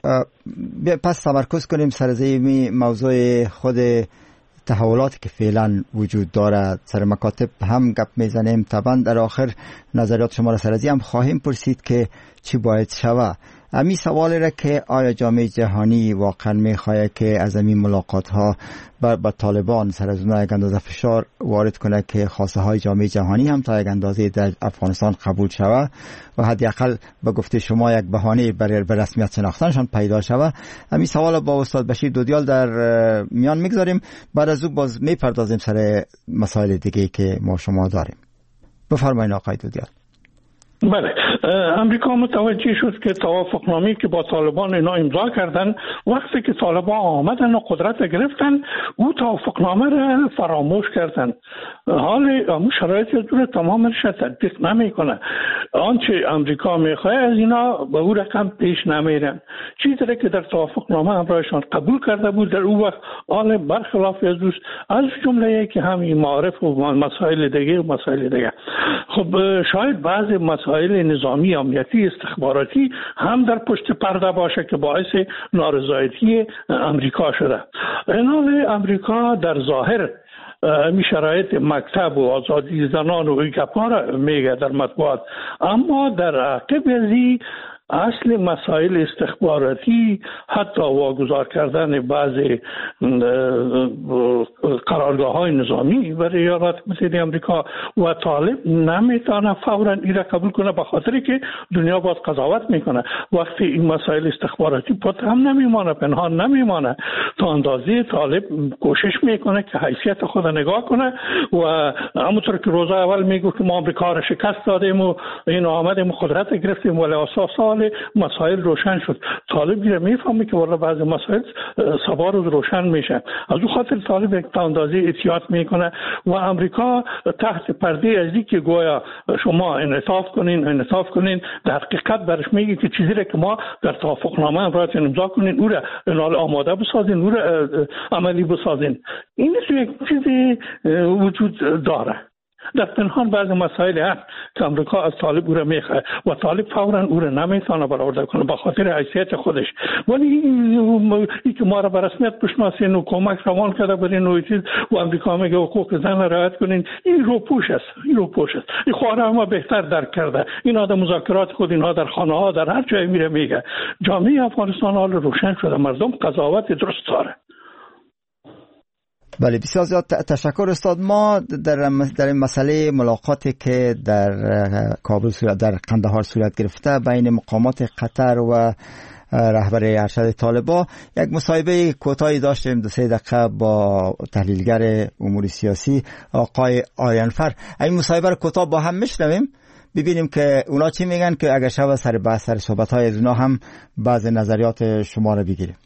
پس تمرکز کنیم سر زمین موضوع خود تحولاتی که فعلا وجود دارد، سر مکاتب هم گپ میزنیم. طبعا در آخر نظریات شما را سر هم خواهیم پرسید که چی باید شود. امی سوال را که آیا جامعه جهانی واقعا میخواد که از این ملاقات ها با طالبان سر از اونها یک اندازه فشار وارد کنه که خواسته های جامعه جهانی هم تا یک اندازه در افغانستان قبول شود و حداقل به گفته شما یک بهانه برای رسمیت شناختنشان پیدا شود. همین سوال با استاد بشیر دودیال در میان میگذاریم، بعد از او باز میپردازیم سر مسائل دیگه که ما شما داریم. بفرمایید آقای دودیال. بله، امریکا متوجه شد که توافقنامه‌ای که با طالبان اینا امضا کردن، وقتی که طالبان آمدن و قدرت گرفتن او توافقنامه را فراموش کردن. حال اون شرایط دور تمامش تطبیق نمیکنه. آنچه امریکا میخواد از اینا به اون رقم پیش نمیرن. چیزی را که در توافقنامه همراهشان قبول کرده بود در اون وقت حال برخلاف از جمله که همین معارف و مسائل دیگه خب شاید بعضی مسائل نظامی امنیتی استخباراتی هم در پشت پرده باشه که باعث نارضایتی امریکا شده. اینال امریکا در ظاهر می شرایط مکتب و آزادی زنان و این گپا را میگه در مطبوعات، اما در عقب ازی اصل مسائل استخباراتی، حتی واگذار کردن بعضی قرارگاه‌های نظامی برای ایالات متحده آمریکا و طالب نمیتونه فوراً این را قبول کنه، به خاطری که دنیا باز قضاوت میکنه. وقتی این مسائل استخباراتی پت هم نمیمانه، پنهان نمیمانه، تا اندازه طالب کوشش میکنه که حیثیت خود نگاه کنه و همونطور که روز اول میگه که ما آمریکا را شکست دادیم و این آمدیم قدرت گرفتیم، ولی اساس مسائل روشن شد. طالب میفهمه که والا بعضی مسائل سبا روز روشن میشه، از اون خاطر طالب یک اندازه احتیاط میکنه و امریکا تحت پرده ازی که گویا شما انعطاف کنین در حقیقت برش میگه که چیزی را که ما در توافقنامه امضا امضا کنین او را آماده بسازین، او را عملی بسازین. این یک چیزی وجود داره. در پنهان بعض مسائل هست که امریکا از طالب او را میخواه و طالب فورا او را نمیتونه برآورده کنه به خاطر حیثیت خودش. ولی این که ما را به رسمیت بشناسین و کمک روان کرده برین و چیز و امریکا میگه حقوق زن را رعایت کنین، این روپوش است. این خواره ما بهتر درک کرده. اینا در مذاکرات خود، اینها در خانه ها، در هر جای میره میگه. جامعه افغانستان حال روشن شده، مردم قضاوت درست داره. بله، بسیار زیاد تشکر استاد. ما در این مسئله ملاقاتی که در کابل در قندهار صورت گرفته بین مقامات قطر و رهبر ارشد طالبان یک مصاحبه کوتاهی داشتیم 2-3 دقیقه با تحلیلگر امور سیاسی آقای آریانفر. این مصاحبه رو کوتاه با هم میشنویم ببینیم که اونا چی میگن که اگر شب سر بحث سر صحبت‌های از اونا هم بعض نظریات شما رو بگیریم.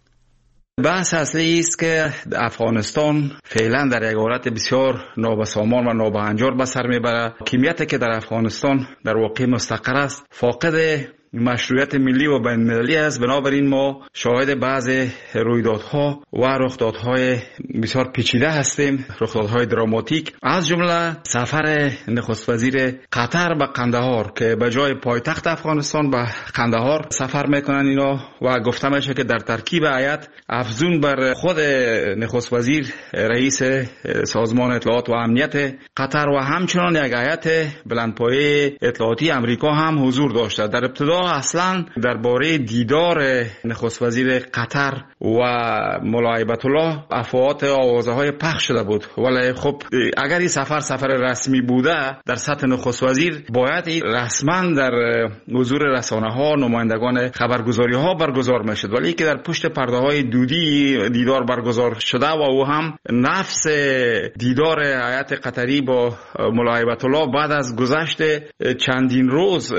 بحث اصلی است که افغانستان فعلا در یک حالت بسیار نابسامان و نابهنجار به سر میبره. حاکمیتی که در افغانستان در واقع مستقر است فاقد مشروعیت ملی و بین‌المللی است. بنابراین ما شاهد بعض رویدادها و رخدادهای بسیار پیچیده هستیم، رخدادهای دراماتیک، از جمله سفر نخست وزیر قطر به قندهار که به جای پایتخت افغانستان به قندهار سفر میکنن اینا و گفته میشه که در ترکیب هیئت افزون بر خود نخست وزیر رئیس سازمان اطلاعات و امنیت قطر و همچنان یک هیئت بلندپایه اطلاعاتی امریکا هم حضور داشته. در ابتدا اصلا درباره دیدار نخست وزیر قطر و ملا هیبت الله افواهات آوازه‌های پخش شده بود، ولی خب اگر این سفر رسمی بوده در سطح نخست وزیر باید رسما در حضور رسانه‌ها نمایندگان خبرگزاری‌ها برگزار میشد، ولی که در پشت پرده‌های دودی دیدار برگزار شده و او هم نفس دیدار هیئت قطری با ملا هیبت الله بعد از گذشت چندین روز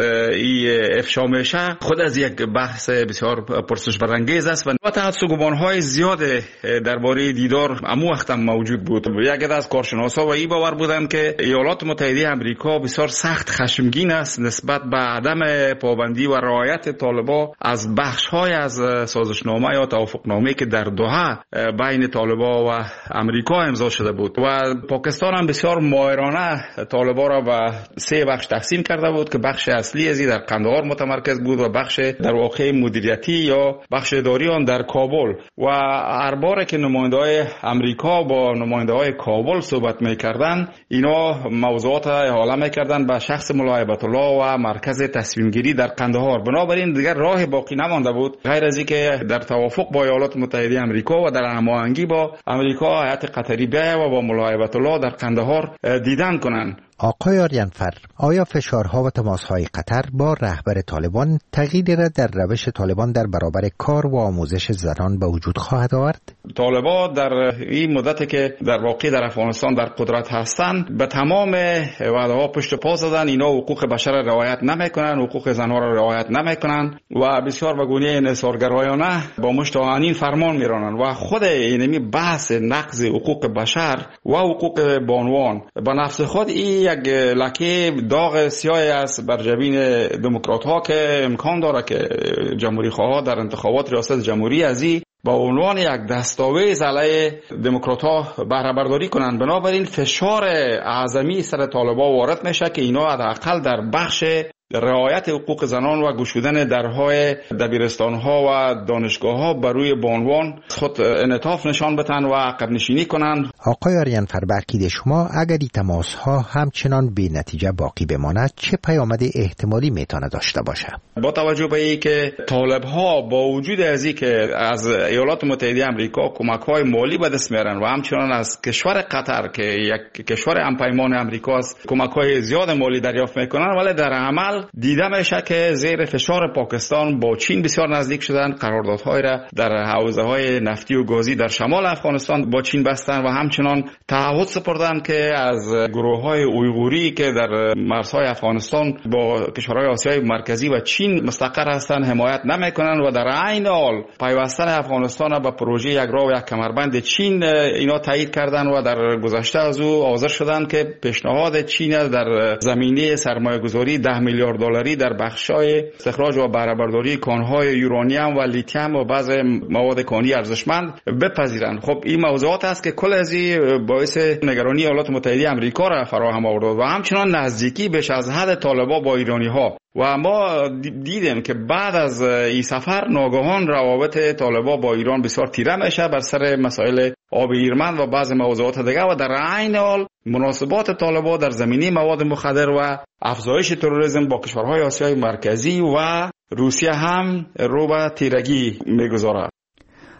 افشا میشه خود از یک بحث بسیار پرسش برانگیز است و البته گمانهای زیاد درباره دیدار امو وقت هم موجود بود. یک از کارشناسا و این باور بودند که ایالات متحده آمریکا بسیار سخت خشمگین است نسبت به عدم پابندی و رعایت طالبان از بخش‌های از سازشنامه یا توافقنامه که در دوحه بین طالبان و آمریکا امضا شده بود و پاکستان هم بسیار ماهرانه طالبان را به 3 بخش تقسیم کرده بود که بخش اصلی از در قندهار متمرکز بود و بخش در واقع مدیریتی یا بخش اداری آن در کابل و هر باره که نماینده‌های آمریکا با نماینده‌های کابل صحبت می‌کردند اینا موضوعات احاله می‌کردند به شخص ملا هیبت الله و مرکز تصمیم گیری در قندهار. بنابراین دیگر راه باقی نمانده بود غیر از اینکه در توافق با ایالات متحده آمریکا و در هماهنگی با آمریکا هیئت قطری بیاید و با ملا هیبت الله در قندهار دیدن کنند. آقای آریانفر، آیا فشارها و تماسهای قطر با رهبر طالبان تغییری را در روش طالبان در برابر کار و آموزش زنان به وجود خواهد آورد؟ طالبان در این مدتی که در واقع در افغانستان در قدرت هستند به تمام وعده‌ها پشت پا زدن. اینا حقوق بشر را رعایت نمیکنن، حقوق زنها را رعایت نمیکنن و بسیار به گونه انحصارگرایانه با مشت آهنین فرمان میرانند و خود اینمی بحث نقض حقوق بشر و حقوق بانوان به نفس خود این یک لکه داغ سیاهی است بر جبین دموکرات ها که امکان داره که جمهوری خواه در انتخابات ریاست جمهوری ازی با عنوان یک دستاویز علیه دموکرات ها بهره برداری کنند. بنابراین فشار اعظمی سر طالبان وارد میشه که اینا حداقل در بخش رعایت حقوق زنان و گشودن درهای دبیرستان‌ها و دانشگاه‌ها بر روی بانوان خود انعطاف نشان بدن و عقب نشینی کنند. آقای آریانفر، به عقیده شما اگر این تماس‌ها همچنان بی نتیجه باقی بماند چه پیامد احتمالی میتونه داشته باشه؟ با توجه به اینکه طالب‌ها با وجود از اینکه از ایالات متحده آمریکا کمک‌های مالی به دست میارن و همچنان از کشور قطر که یک کشور همپیمان آمریکا است کمک‌های زیاد مالی دریافت میکنن، ولی در عمل دیده میشه که زیر فشار پاکستان با چین بسیار نزدیک شدن، قراردادهای را در حوزه‌های نفتی و گازی در شمال افغانستان با چین بستن و همچنان تعهد سپردن که از گروه‌های اویغوری که در مرزهای افغانستان با کشورهای آسیای مرکزی و چین مستقر هستند حمایت نمیکنن و در عین حال پیوستن افغانستان به پروژه یک راه و یک کمربند چین اینا تایید کردن و در گذشته از او حاضر شدن که پیشنهاد چین در زمینه سرمایه‌گذاری 10 میلیارد دلاری در بخش‌های استخراج و بهره برداری کان‌های یورانیم و لیتیم و بعض مواد کانی ارزشمند بپذیرند. خب این موضوعات است که کل از این باعث نگرانی ایالات متحده آمریکا را فراهم آورد و همچنان نزدیکی بیش از حد طالبان با ایرانی‌ها و ما دیدیم که بعد از این سفر ناگهان روابط طالبان با ایران بسیار تیره میشه بر سر مسائل آب ایرمن و بعض موضوعات دیگه و در عین حال مناسبات طالبان در زمینه مواد مخدر و افزایش تروریسم با کشورهای آسیای مرکزی و روسیه هم رو به تیرگی میگذارد.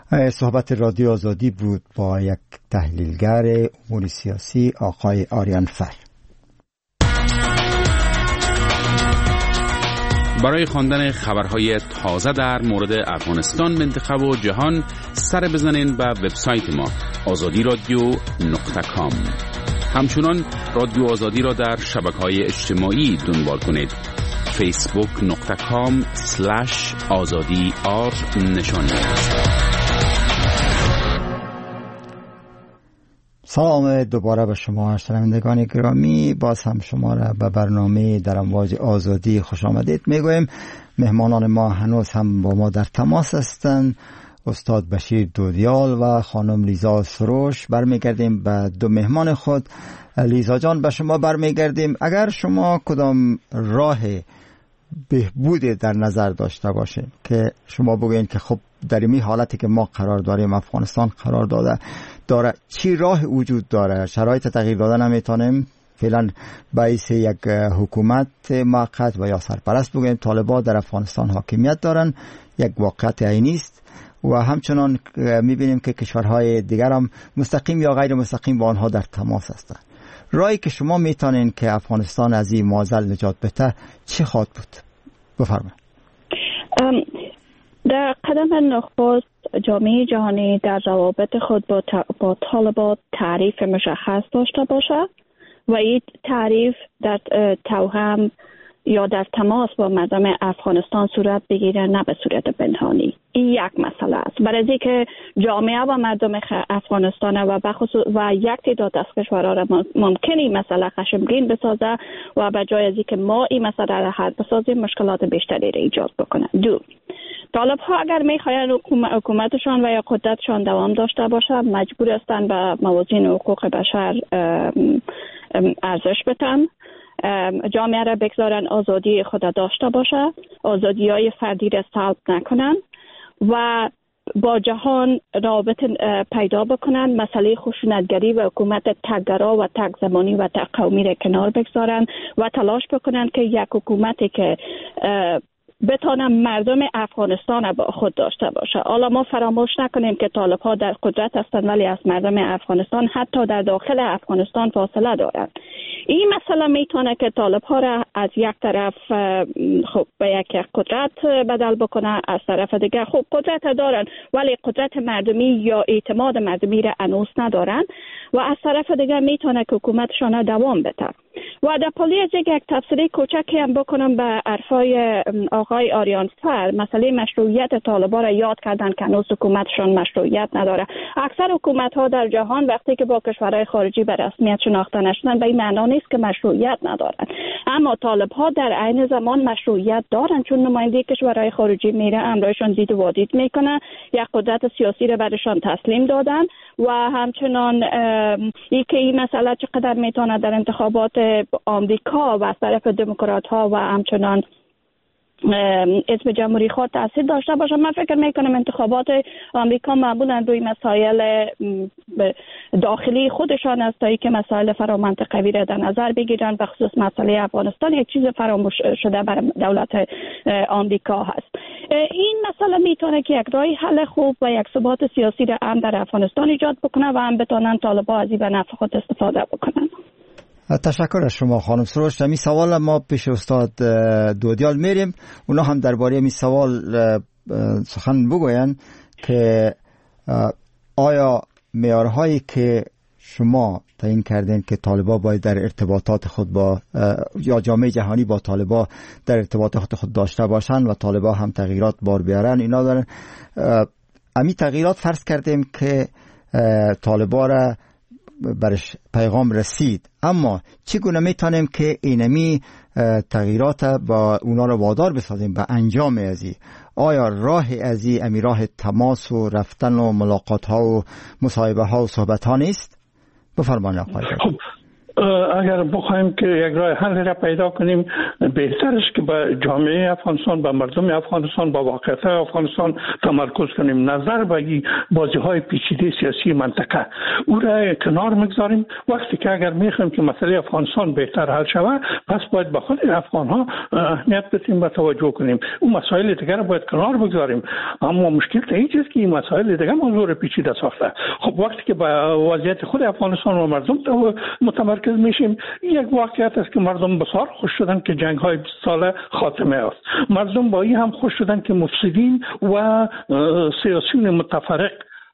صحبت رادیو آزادی بود با یک تحلیلگر امور سیاسی آقای آریان فر. برای خواندن خبرهای تازه در مورد افغانستان، منطقه و جهان سر بزنین به وبسایت ما azadiradio.com. همچنان رادیو آزادی را در شبکه‌های اجتماعی دنبال کنید. facebook.com/azadi_r سلام دوباره به شما شنوندگان گرامی، باز هم شما را به برنامه در امواج آزادی خوش آمدید میگویم. مهمانان ما هنوز هم با ما در تماس هستند، استاد بشیر دودیال و خانم لیزا سروش. برمیگردیم به دو مهمان خود. لیزا جان، به شما برمیگردیم. اگر شما کدام راه بهبود در نظر داشته باشه که شما بگوین که خب در این حالتی که ما قرار داریم، افغانستان قرار داره چی راه وجود داره؟ شرایط تغییر داده نمیتونیم فعلا باعث یک حکومت موقت و یا سرپرست بگویم. طالبان در افغانستان حاکمیت دارن، یک واقعیت عینی است و همچنان میبینیم که کشورهای دیگر هم مستقیم یا غیر مستقیم با آنها در تماس هستند. راهی که شما میتونین که افغانستان از این معضل نجات بده چی خواهد بود؟ بفرمایید. در قدم نخست جامعه جهانی در روابط خود با طالبان تعریف مشخص داشته باشد و این تعریف در توهم یا در تماس با مردم افغانستان صورت بگیره، نه به صورت پنهانی. این یک مسئله است. برای اینکه جامعه و مردم افغانستان و بخصوص و یک تعداد از کشورها را ممکنه این مسئله خشمگین بسازه و به جای از اینکه ما این مسئله را حل بسازیم مشکلات بیشتری را ایجاد بکنه. دو، طالب ها اگر میخواین حکومتشان و یا قدرتشان دوام داشته باشه مجبور هستند به موازین حقوق بشر ارزش بدن، جامعه را بگذارن آزادی خود داشته باشه، آزادی های فردی را سلب نکنن و با جهان رابط پیدا بکنن، مسئله خشونتگری و حکومت تگرا و تگ زمانی و تگ قومی را کنار بگذارن و تلاش بکنن که یک حکومتی که بتانم مردم افغانستان با خود داشته باشه. حالا ما فراموش نکنیم که طالب ها در قدرت هستند ولی از مردم افغانستان حتی در داخل افغانستان فاصله دارند. این مسئله میتونه که طالب ها را از یک طرف خب به یک قدرت بدل بکنه، از طرف دیگر خب قدرت دارن ولی قدرت مردمی یا اعتماد مردمی را هنوز ندارن و از طرف دیگر میتونه که حکومتشان دوام بده. و در پالی از یک تفسیری کوچکی هم بکنم به حرفای آقای آریان فر، مسئله مشروعیت طالبان را یاد کردن که هنوز حکومتشان مشروعیت نداره. اکثر حکومت ها در جهان وقتی که با کشورهای خارجی به رسمیت شناخته نشدن به این معنا نیست که مشروعیت ندارن، اما طالب ها در عین زمان مشروعیت دارن چون نماینده کشورهای خارجی میره امرایشان دید و وادید میکنه، یک قدرت سیاسی را برشان تسلیم دادن و همچنان این مسئله چقدر میتونه در انتخابات آمریکا و از طرف دموکرات ها و همچنان حزب جمهوری خود تاثیر داشته باشه. من فکر میکنم انتخابات آمریکا معمولا روی مسائل داخلی خودشان است تا که مسائل فرامنطقوی را در نظر بگیرن، به خصوص مسئله افغانستان یک چیز فراموش شده بر دولت آمریکا هست. این مسئله میتونه که یک راه حل خوب و یک ثبات سیاسی را هم در افغانستان ایجاد بکنه و هم بتونن طالبان از این به نفع خود استفاده بکنن. تشکر از شما خانم سروش. می سوال ما پیش استاد دودیال میریم، اونا هم درباره می سوال سخن بگوین که آیا معیارهایی که شما تعیین کردین که طالبان باید در ارتباطات خود با یا جامعه جهانی با طالبان در ارتباطات خود داشته باشن و طالبان هم تغییرات بار بیارن اینا دارن، امی تغییرات فرض کردیم که طالبان را برش پیغام رسید، اما چگونه میتونیم که اینمی تغییرات با اونا رو وادار بسازیم به انجام ازی؟ آیا راه ازی امی راه تماس و رفتن و ملاقات ها و مصاحبه ها و صحبت ها نیست؟ بفرمایید آقای. اگر بخوایم که یک راه حل را پیدا کنیم، بهتر است که به جامعه افغانستان، به مردم افغانستان، با واقعیت افغانستان تمرکز کنیم. نظر به این بازی‌های پیچیده سیاسی منطقه او را کنار بگذاریم. وقتی که اگر می‌خوایم که مسئله افغانستان بهتر حل شود، پس باید به خود افغان‌ها اهمیت بدیم و توجه کنیم. اون مسائل دیگر باید کنار بگذاریم. اما مشکل اینجاست که این مسائل دیگر موضوع پیچیده ساخته. خب وقتی که به وضعیت خود افغانستان و مردم متمرکز میشیم، یک واقعیت است که مردم بسیار خوش شدن که جنگ‌های 20 ساله خاتمه است. مردم با این هم خوش شدن که مفسدین و سیاسیون متفرق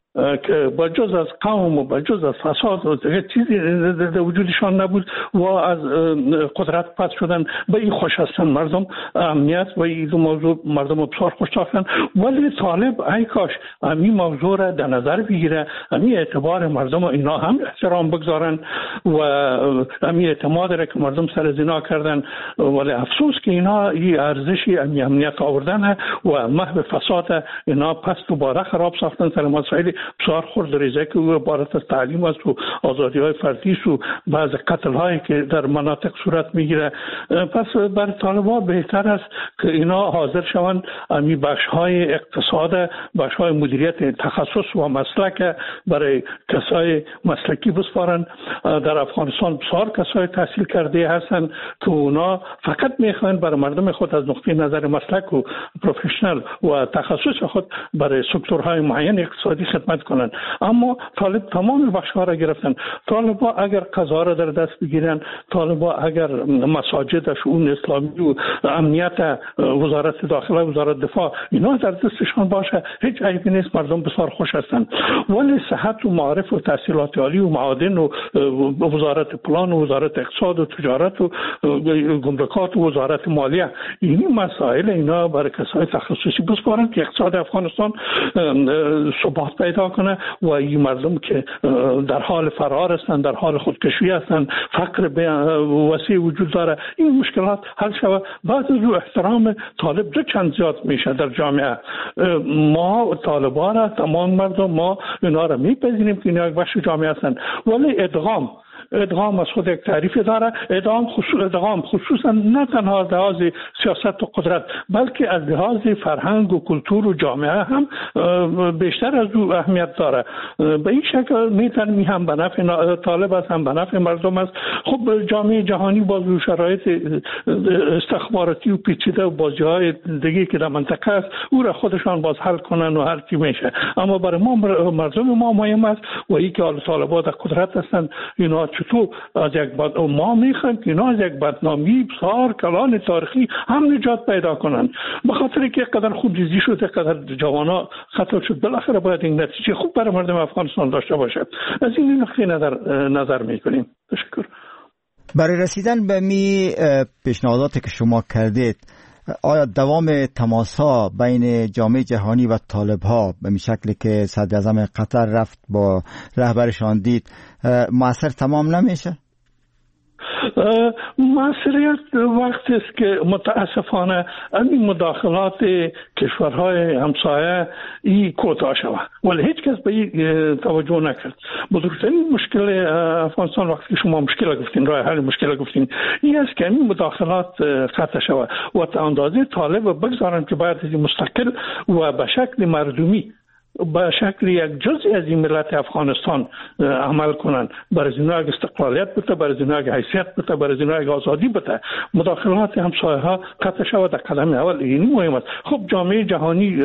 که با جز از قوم و با جز از فساد و دیگه چیزی در وجودشان نبود و از قدرت پس شدن، به این خوش هستن مردم. امنیت و این موضوع مردم بسیار خوش داشتن. ولی طالب ای کاش این موضوع را در نظر بگیره، این اعتبار مردم و اینا هم احترام بگذارن و این اعتماد را که مردم سر زنا کردن. ولی افسوس که اینا این ارزشی امنیت آوردن و محو فساد اینا پس دوباره خراب ساختن سر مسائل بسیار خرد ریزه که عبارت از تعلیم است و آزادی‌های فردی است و بعض قتل‌هایی که در مناطق صورت می‌گیره. پس برای طالبان بهتر است که اینا حاضر شوند امی بخش‌های اقتصاد، بخش‌های مدیریت تخصص و مسلک برای کسای مسلکی بسپارن. در افغانستان بسیار کسای تحصیل کرده هستند که اونا فقط می‌خواهند برای مردم خود از نقطه نظر مسلک و پروفشنال و تخصص خود برای سکتورهای معین اقتصادی خدمت کنند. اما طالب تمام بخش‌ها را گرفتن. طالب‌ها اگر قضا را در دست بگیرن، طالب‌ها اگر مساجد، شؤون اسلامی و امنیت، وزارت داخله، وزارت دفاع اینا در دستشان باشه، هیچ عیبی نیست، مردم بسیار خوش هستند. ولی صحت و معارف و تحصیلات عالی و معادن و وزارت پلان و وزارت اقتصاد و تجارت و گمرکات و وزارت مالیه، این مسائل اینا برای کسای تخصصی بسپارن که اقتصاد افغانستان ثبات پیدا کنه و این مردم که در حال فرار هستند، در حال خودکشی هستند، فقر وسیع وجود داره، این مشکلات حل شود. بعد از احترام طالب دو چند زیاد میشه در جامعه. ما طالبان، تمام مردم ما اینا را میپذیریم که اینا یک بخش جامعه هستند. ولی ادغام از خود یک تعریف داره. ادغام خصوصا نه تنها از لحاظ سیاست و قدرت، بلکه از لحاظ فرهنگ و کلتور و جامعه هم بیشتر از او اهمیت داره. به این شکل میتونیم هم به نفع طالب است، هم به نفع مردم است. خب جامعه جهانی با شرایط استخباراتی و پیچیده و بازی‌های دیگه که در منطقه است، او را خودشان باز حل کنن و هر چی میشه. اما برای ما مردم ما مهم است و این که طالبان در قدرت هستند، اینا چطور از یک ما میخوایم که اینا از یک بدنامی بسیار کلان تاریخی هم نجات پیدا کنند. به خاطر که قدر خودریزی شده، قدر جوانا خطا شد، بالاخره باید این نتیجه خوب برای مردم افغانستان داشته باشه. از این نقطه نظر میکنیم. تشکر. برای رسیدن به می پیشنهاداتی که شما کردید، آیا دوام تماس‌ها بین جامعه جهانی و طالب‌ها به این شکلی که صدراعظم قطر رفت با رهبرشان دید مؤثر تمام نمیشه؟ مسئولیت وقت است که متاسفانه این مداخلات کشورهای همسایه این کوتاه شود، ولی هیچ کس به این توجه نکرد. بزرگترین مشکل افغانستان وقتی شما مشکل گفتین، راه حل مشکل گفتین، این است که این مداخلات قطع شود و تا اندازه طالب بگذارن که باید مستقل و به شکل مردمی، به شکل یک جزئی از این ملت افغانستان عمل کنند. برای زنای استقلالیت بده، برای زنای حیثیت بده، برای زنای آزادی بده. مداخلات همسایه ها قطع شود در قدم اول. این مهم است. خب جامعه جهانی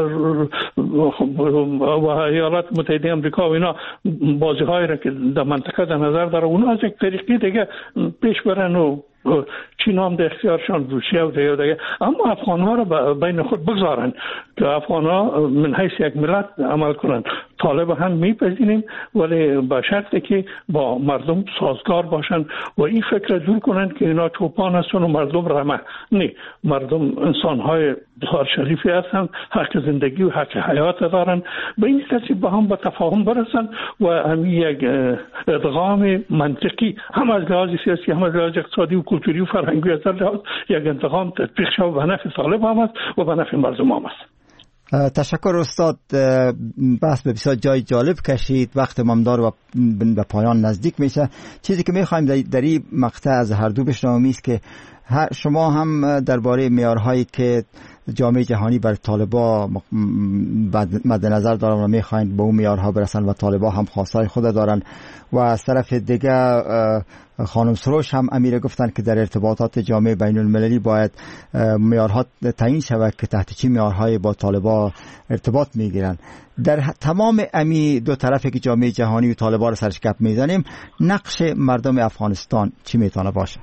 و ایالات متحده آمریکا و اینا بازی هایی را که در منطقه در نظر داره، اونا از یک طریقی دیگه پیش برن و چین هم در اختیارشان، روسیه و دیگه. اما افغان ها را بین خود بگذارن که افغان ها من حیث یک ملت عمل کنند. طالب هم میپذیریم، ولی با شرطی که با مردم سازگار باشند و این فکر دور کنند که اینا چوپان هستند و مردم رمه. نه، مردم انسان های بسیار شریفی هستند، حق زندگی و حق حیات دارند. به این ترتیب با هم به تفاهم برسند و همین یک ادغام منطقی هم از لحاظ سیاسی، هم از لحاظ اقتصادی و کلتوری و فرهنگی از لحاظ یک ادغام تطبیق شود. به نفع طالب هم است و به نفع مردم هم است. تشکر استاد، بحث به بسیار جای جالب کشید، وقت ممدار و به پایان نزدیک میشه. چیزی که میخوایم در این مقطع از هر دو بشنویم است که شما هم درباره معیارهایی که جامعه جهانی بر طالبا مد نظر دارن و میخواین به اون معیارها برسن و طالبا هم خواستای خود دارن و از طرف دیگه خانم سروش هم امیر گفتن که در ارتباطات جامعه بین المللی باید معیارها تعیین شود که تحت چه معیارهای با طالبا ارتباط میگیرن. در تمام امی دو طرفی که جامعه جهانی و طالبا رو سرش گپ میزنیم، نقش مردم افغانستان چی میتونه باشه؟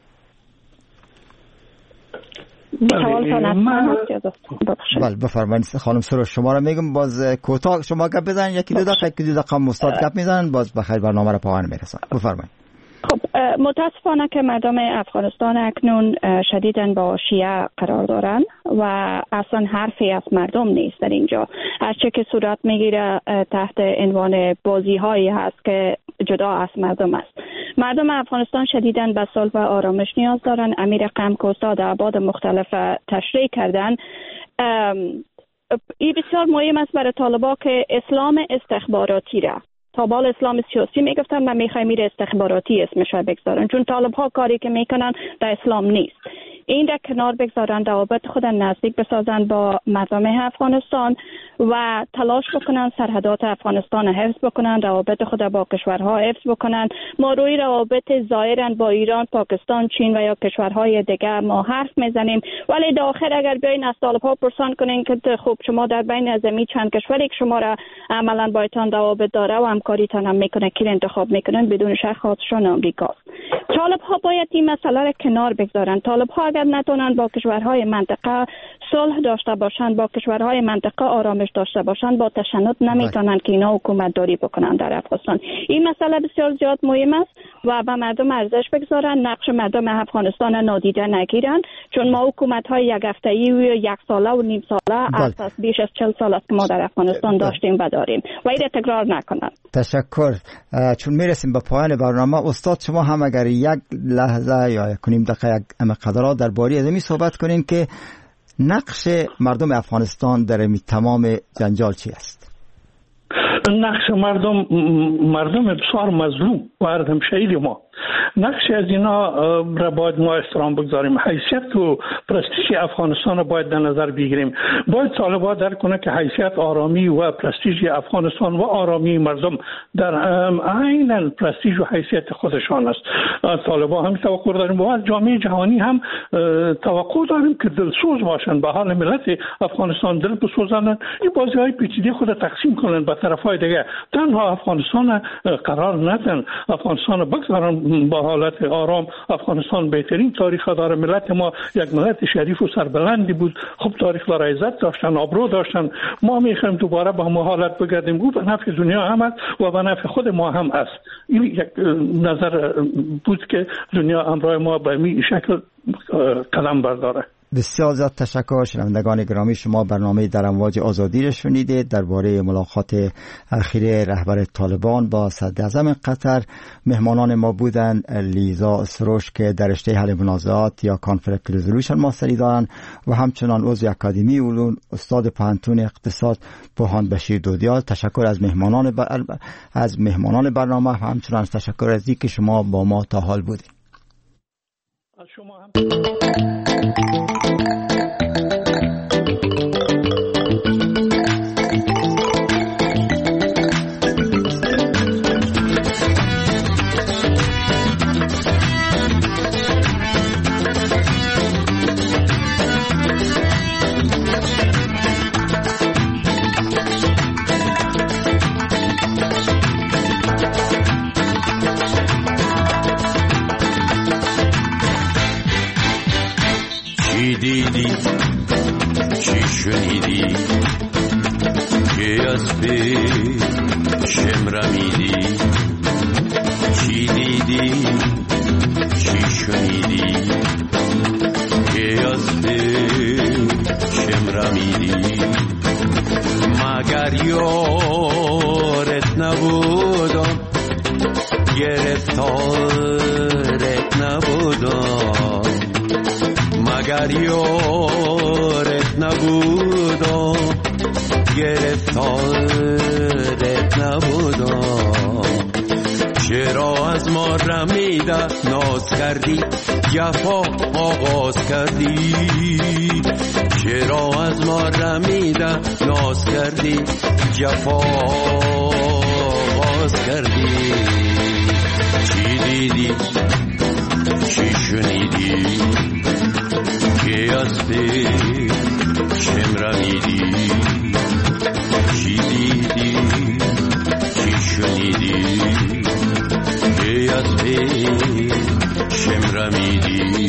بله بفرمایید خانم سروش. شما را میگم باز کوتاه شما گپ بزنید، یکی دو دقیقه مستاد گپ میزنن، باز بخیر برنامه را پایان میرسن. بفرمایید. خب متاسفانه که مردم افغانستان اکنون شدیداً با شیعه قرار دارن و اصلا حرفی از مردم نیست در اینجا. هرچه که صورت میگیره تحت عنوان بازی هایی هست که جدا از مردم است. مردم افغانستان شدیداً به صلح و آرامش نیاز دارن. امیر قم که استاد ابعاد مختلف تشریح کردن، این بسیار مهم است برای طالبا که اسلام استخباراتی را تا بال اسلام سیاسی میگفتن و میخوای میره استخباراتی اسمش رو بگذارن، چون طالب ها کاری که میکنن در اسلام نیست. این را کنار بگذارن، روابط خود نزدیک بسازن با مردم افغانستان و تلاش بکنن سرحدات افغانستان حفظ بکنن، روابط خود با کشورها حفظ بکنن. ما روی روابط ظاهرا با ایران، پاکستان، چین و یا کشورهای دیگه ما حرف میزنیم، ولی در آخر اگر بیاین از طالب ها پرسان کنین که خب شما در بین از این چند کشوری که شما را عملا بایتان روابط داره و همکاریتان هم میکنه کی انتخاب میکنن؟ بدون شک خاطرشون آمریکاست. طالب ها باید این مسئله را کنار بگذارن. طالب ها اگر نتونن با کشورهای منطقه صلح داشته باشن، با کشورهای منطقه آرامش داشته باشن، با تشنج نمیتونن که اینا حکومت داری بکنن در افغانستان. این مسئله بسیار زیاد مهم است و به مردم ارزش بگذارن، نقش مردم افغانستان نادیده نگیرن، چون ما حکومت های یک هفته‌ای و یک ساله و نیم ساله اساس بیش از 40 سال است که ما در افغانستان داشتیم و داریم و این تکرار نکنن. تشکر. چون میرسیم به پایان برنامه، استاد شما هم اگر یک لحظه یا یک نیم دقیقه مقدار درباره از این صحبت کنین که نقش مردم افغانستان در این تمام جنجال چی است؟ نقش مردم بسیار مظلوم و مردم شهید ما، نقش از اینا را باید ما احترام بگذاریم. حیثیت و پرستیژ افغانستان را باید در نظر بگیریم. باید طالبان درک کنه که حیثیت آرامی و پرستیژ افغانستان و آرامی مردم در عین پرستیژ و حیثیت خودشان است. طالبان هم توقع داریم و از جامعه جهانی هم توقع داریم که دلسوز باشند، به حال ملت افغانستان دل بسوزند، این بازی‌های پیچیده خود تقسیم کنند به طرف‌های دیگه. تنها افغانستان قرار ندن، افغانستان بگذارن با حالت آرام. افغانستان بهترین تاریخ داره. ملت ما یک ملت شریف و سربلندی بود. خب تاریخ داره، عزت داشتن، آبرو داشتن. ما میخوایم دوباره با همون حالت بگردیم. او به نفع دنیا هم است و به نفع خود ما هم است. این یک نظر بود که دنیا امروز ما به این شکل قدم برداره. بسیار زیاد تشکر. شنوندگان گرامی، شما برنامه در امواج آزادی را شنیدید درباره ملاقات اخیر رهبر طالبان با صدراعظم قطر. مهمانان ما بودند لیزا سروش که در رشته حل منازعات یا کانفلیکت رزولوشن ماستری دارند و همچنان عضو اکادمی علوم، استاد پانتون اقتصاد بوهان بشیر دودیال. تشکر از مهمانان برنامه، همچنان تشکر از اینکه شما با ما تا حال بودید. شما هم دیدی چی شنیدی که از پیشم رمیدی؟ چی دیدی چی شنیدی که از پیشم رمیدی؟ مگر یارت نبودم، گرفتارت نبودم، مگر یارت نبودم، گرفتارت نبودم. چرا از ما رمیده ناز کردی، جفا آغاز کردی؟ چرا از ما رمیده ناز کردی، جفا آغاز کردی؟ چی دیدی، چی شنیدی که از پیشم رمیدی؟ چی دیدی، چی شنیدی که از پیشم رمیدی؟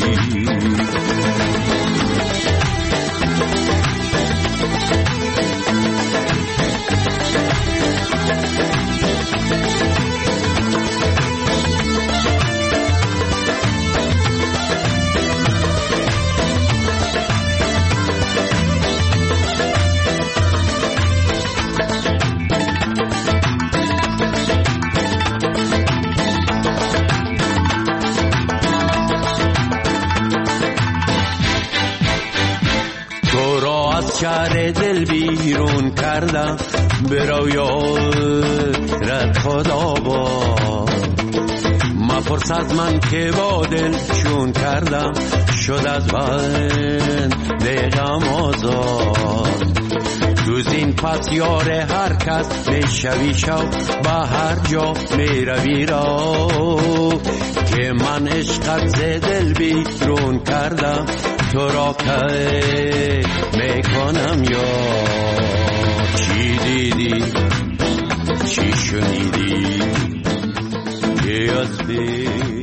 شهر دل بیرون کردم، برو یارت خدا با. مپرس از من که با دل چون کردم، شد از بند غم آزاد. تو زین پس یار هر کس میشوی شو، به هر جا میروی را که من عشقت ز دل بیرون کردم. تو را که میکنم یار، چی دیدی، چی شنیدی که از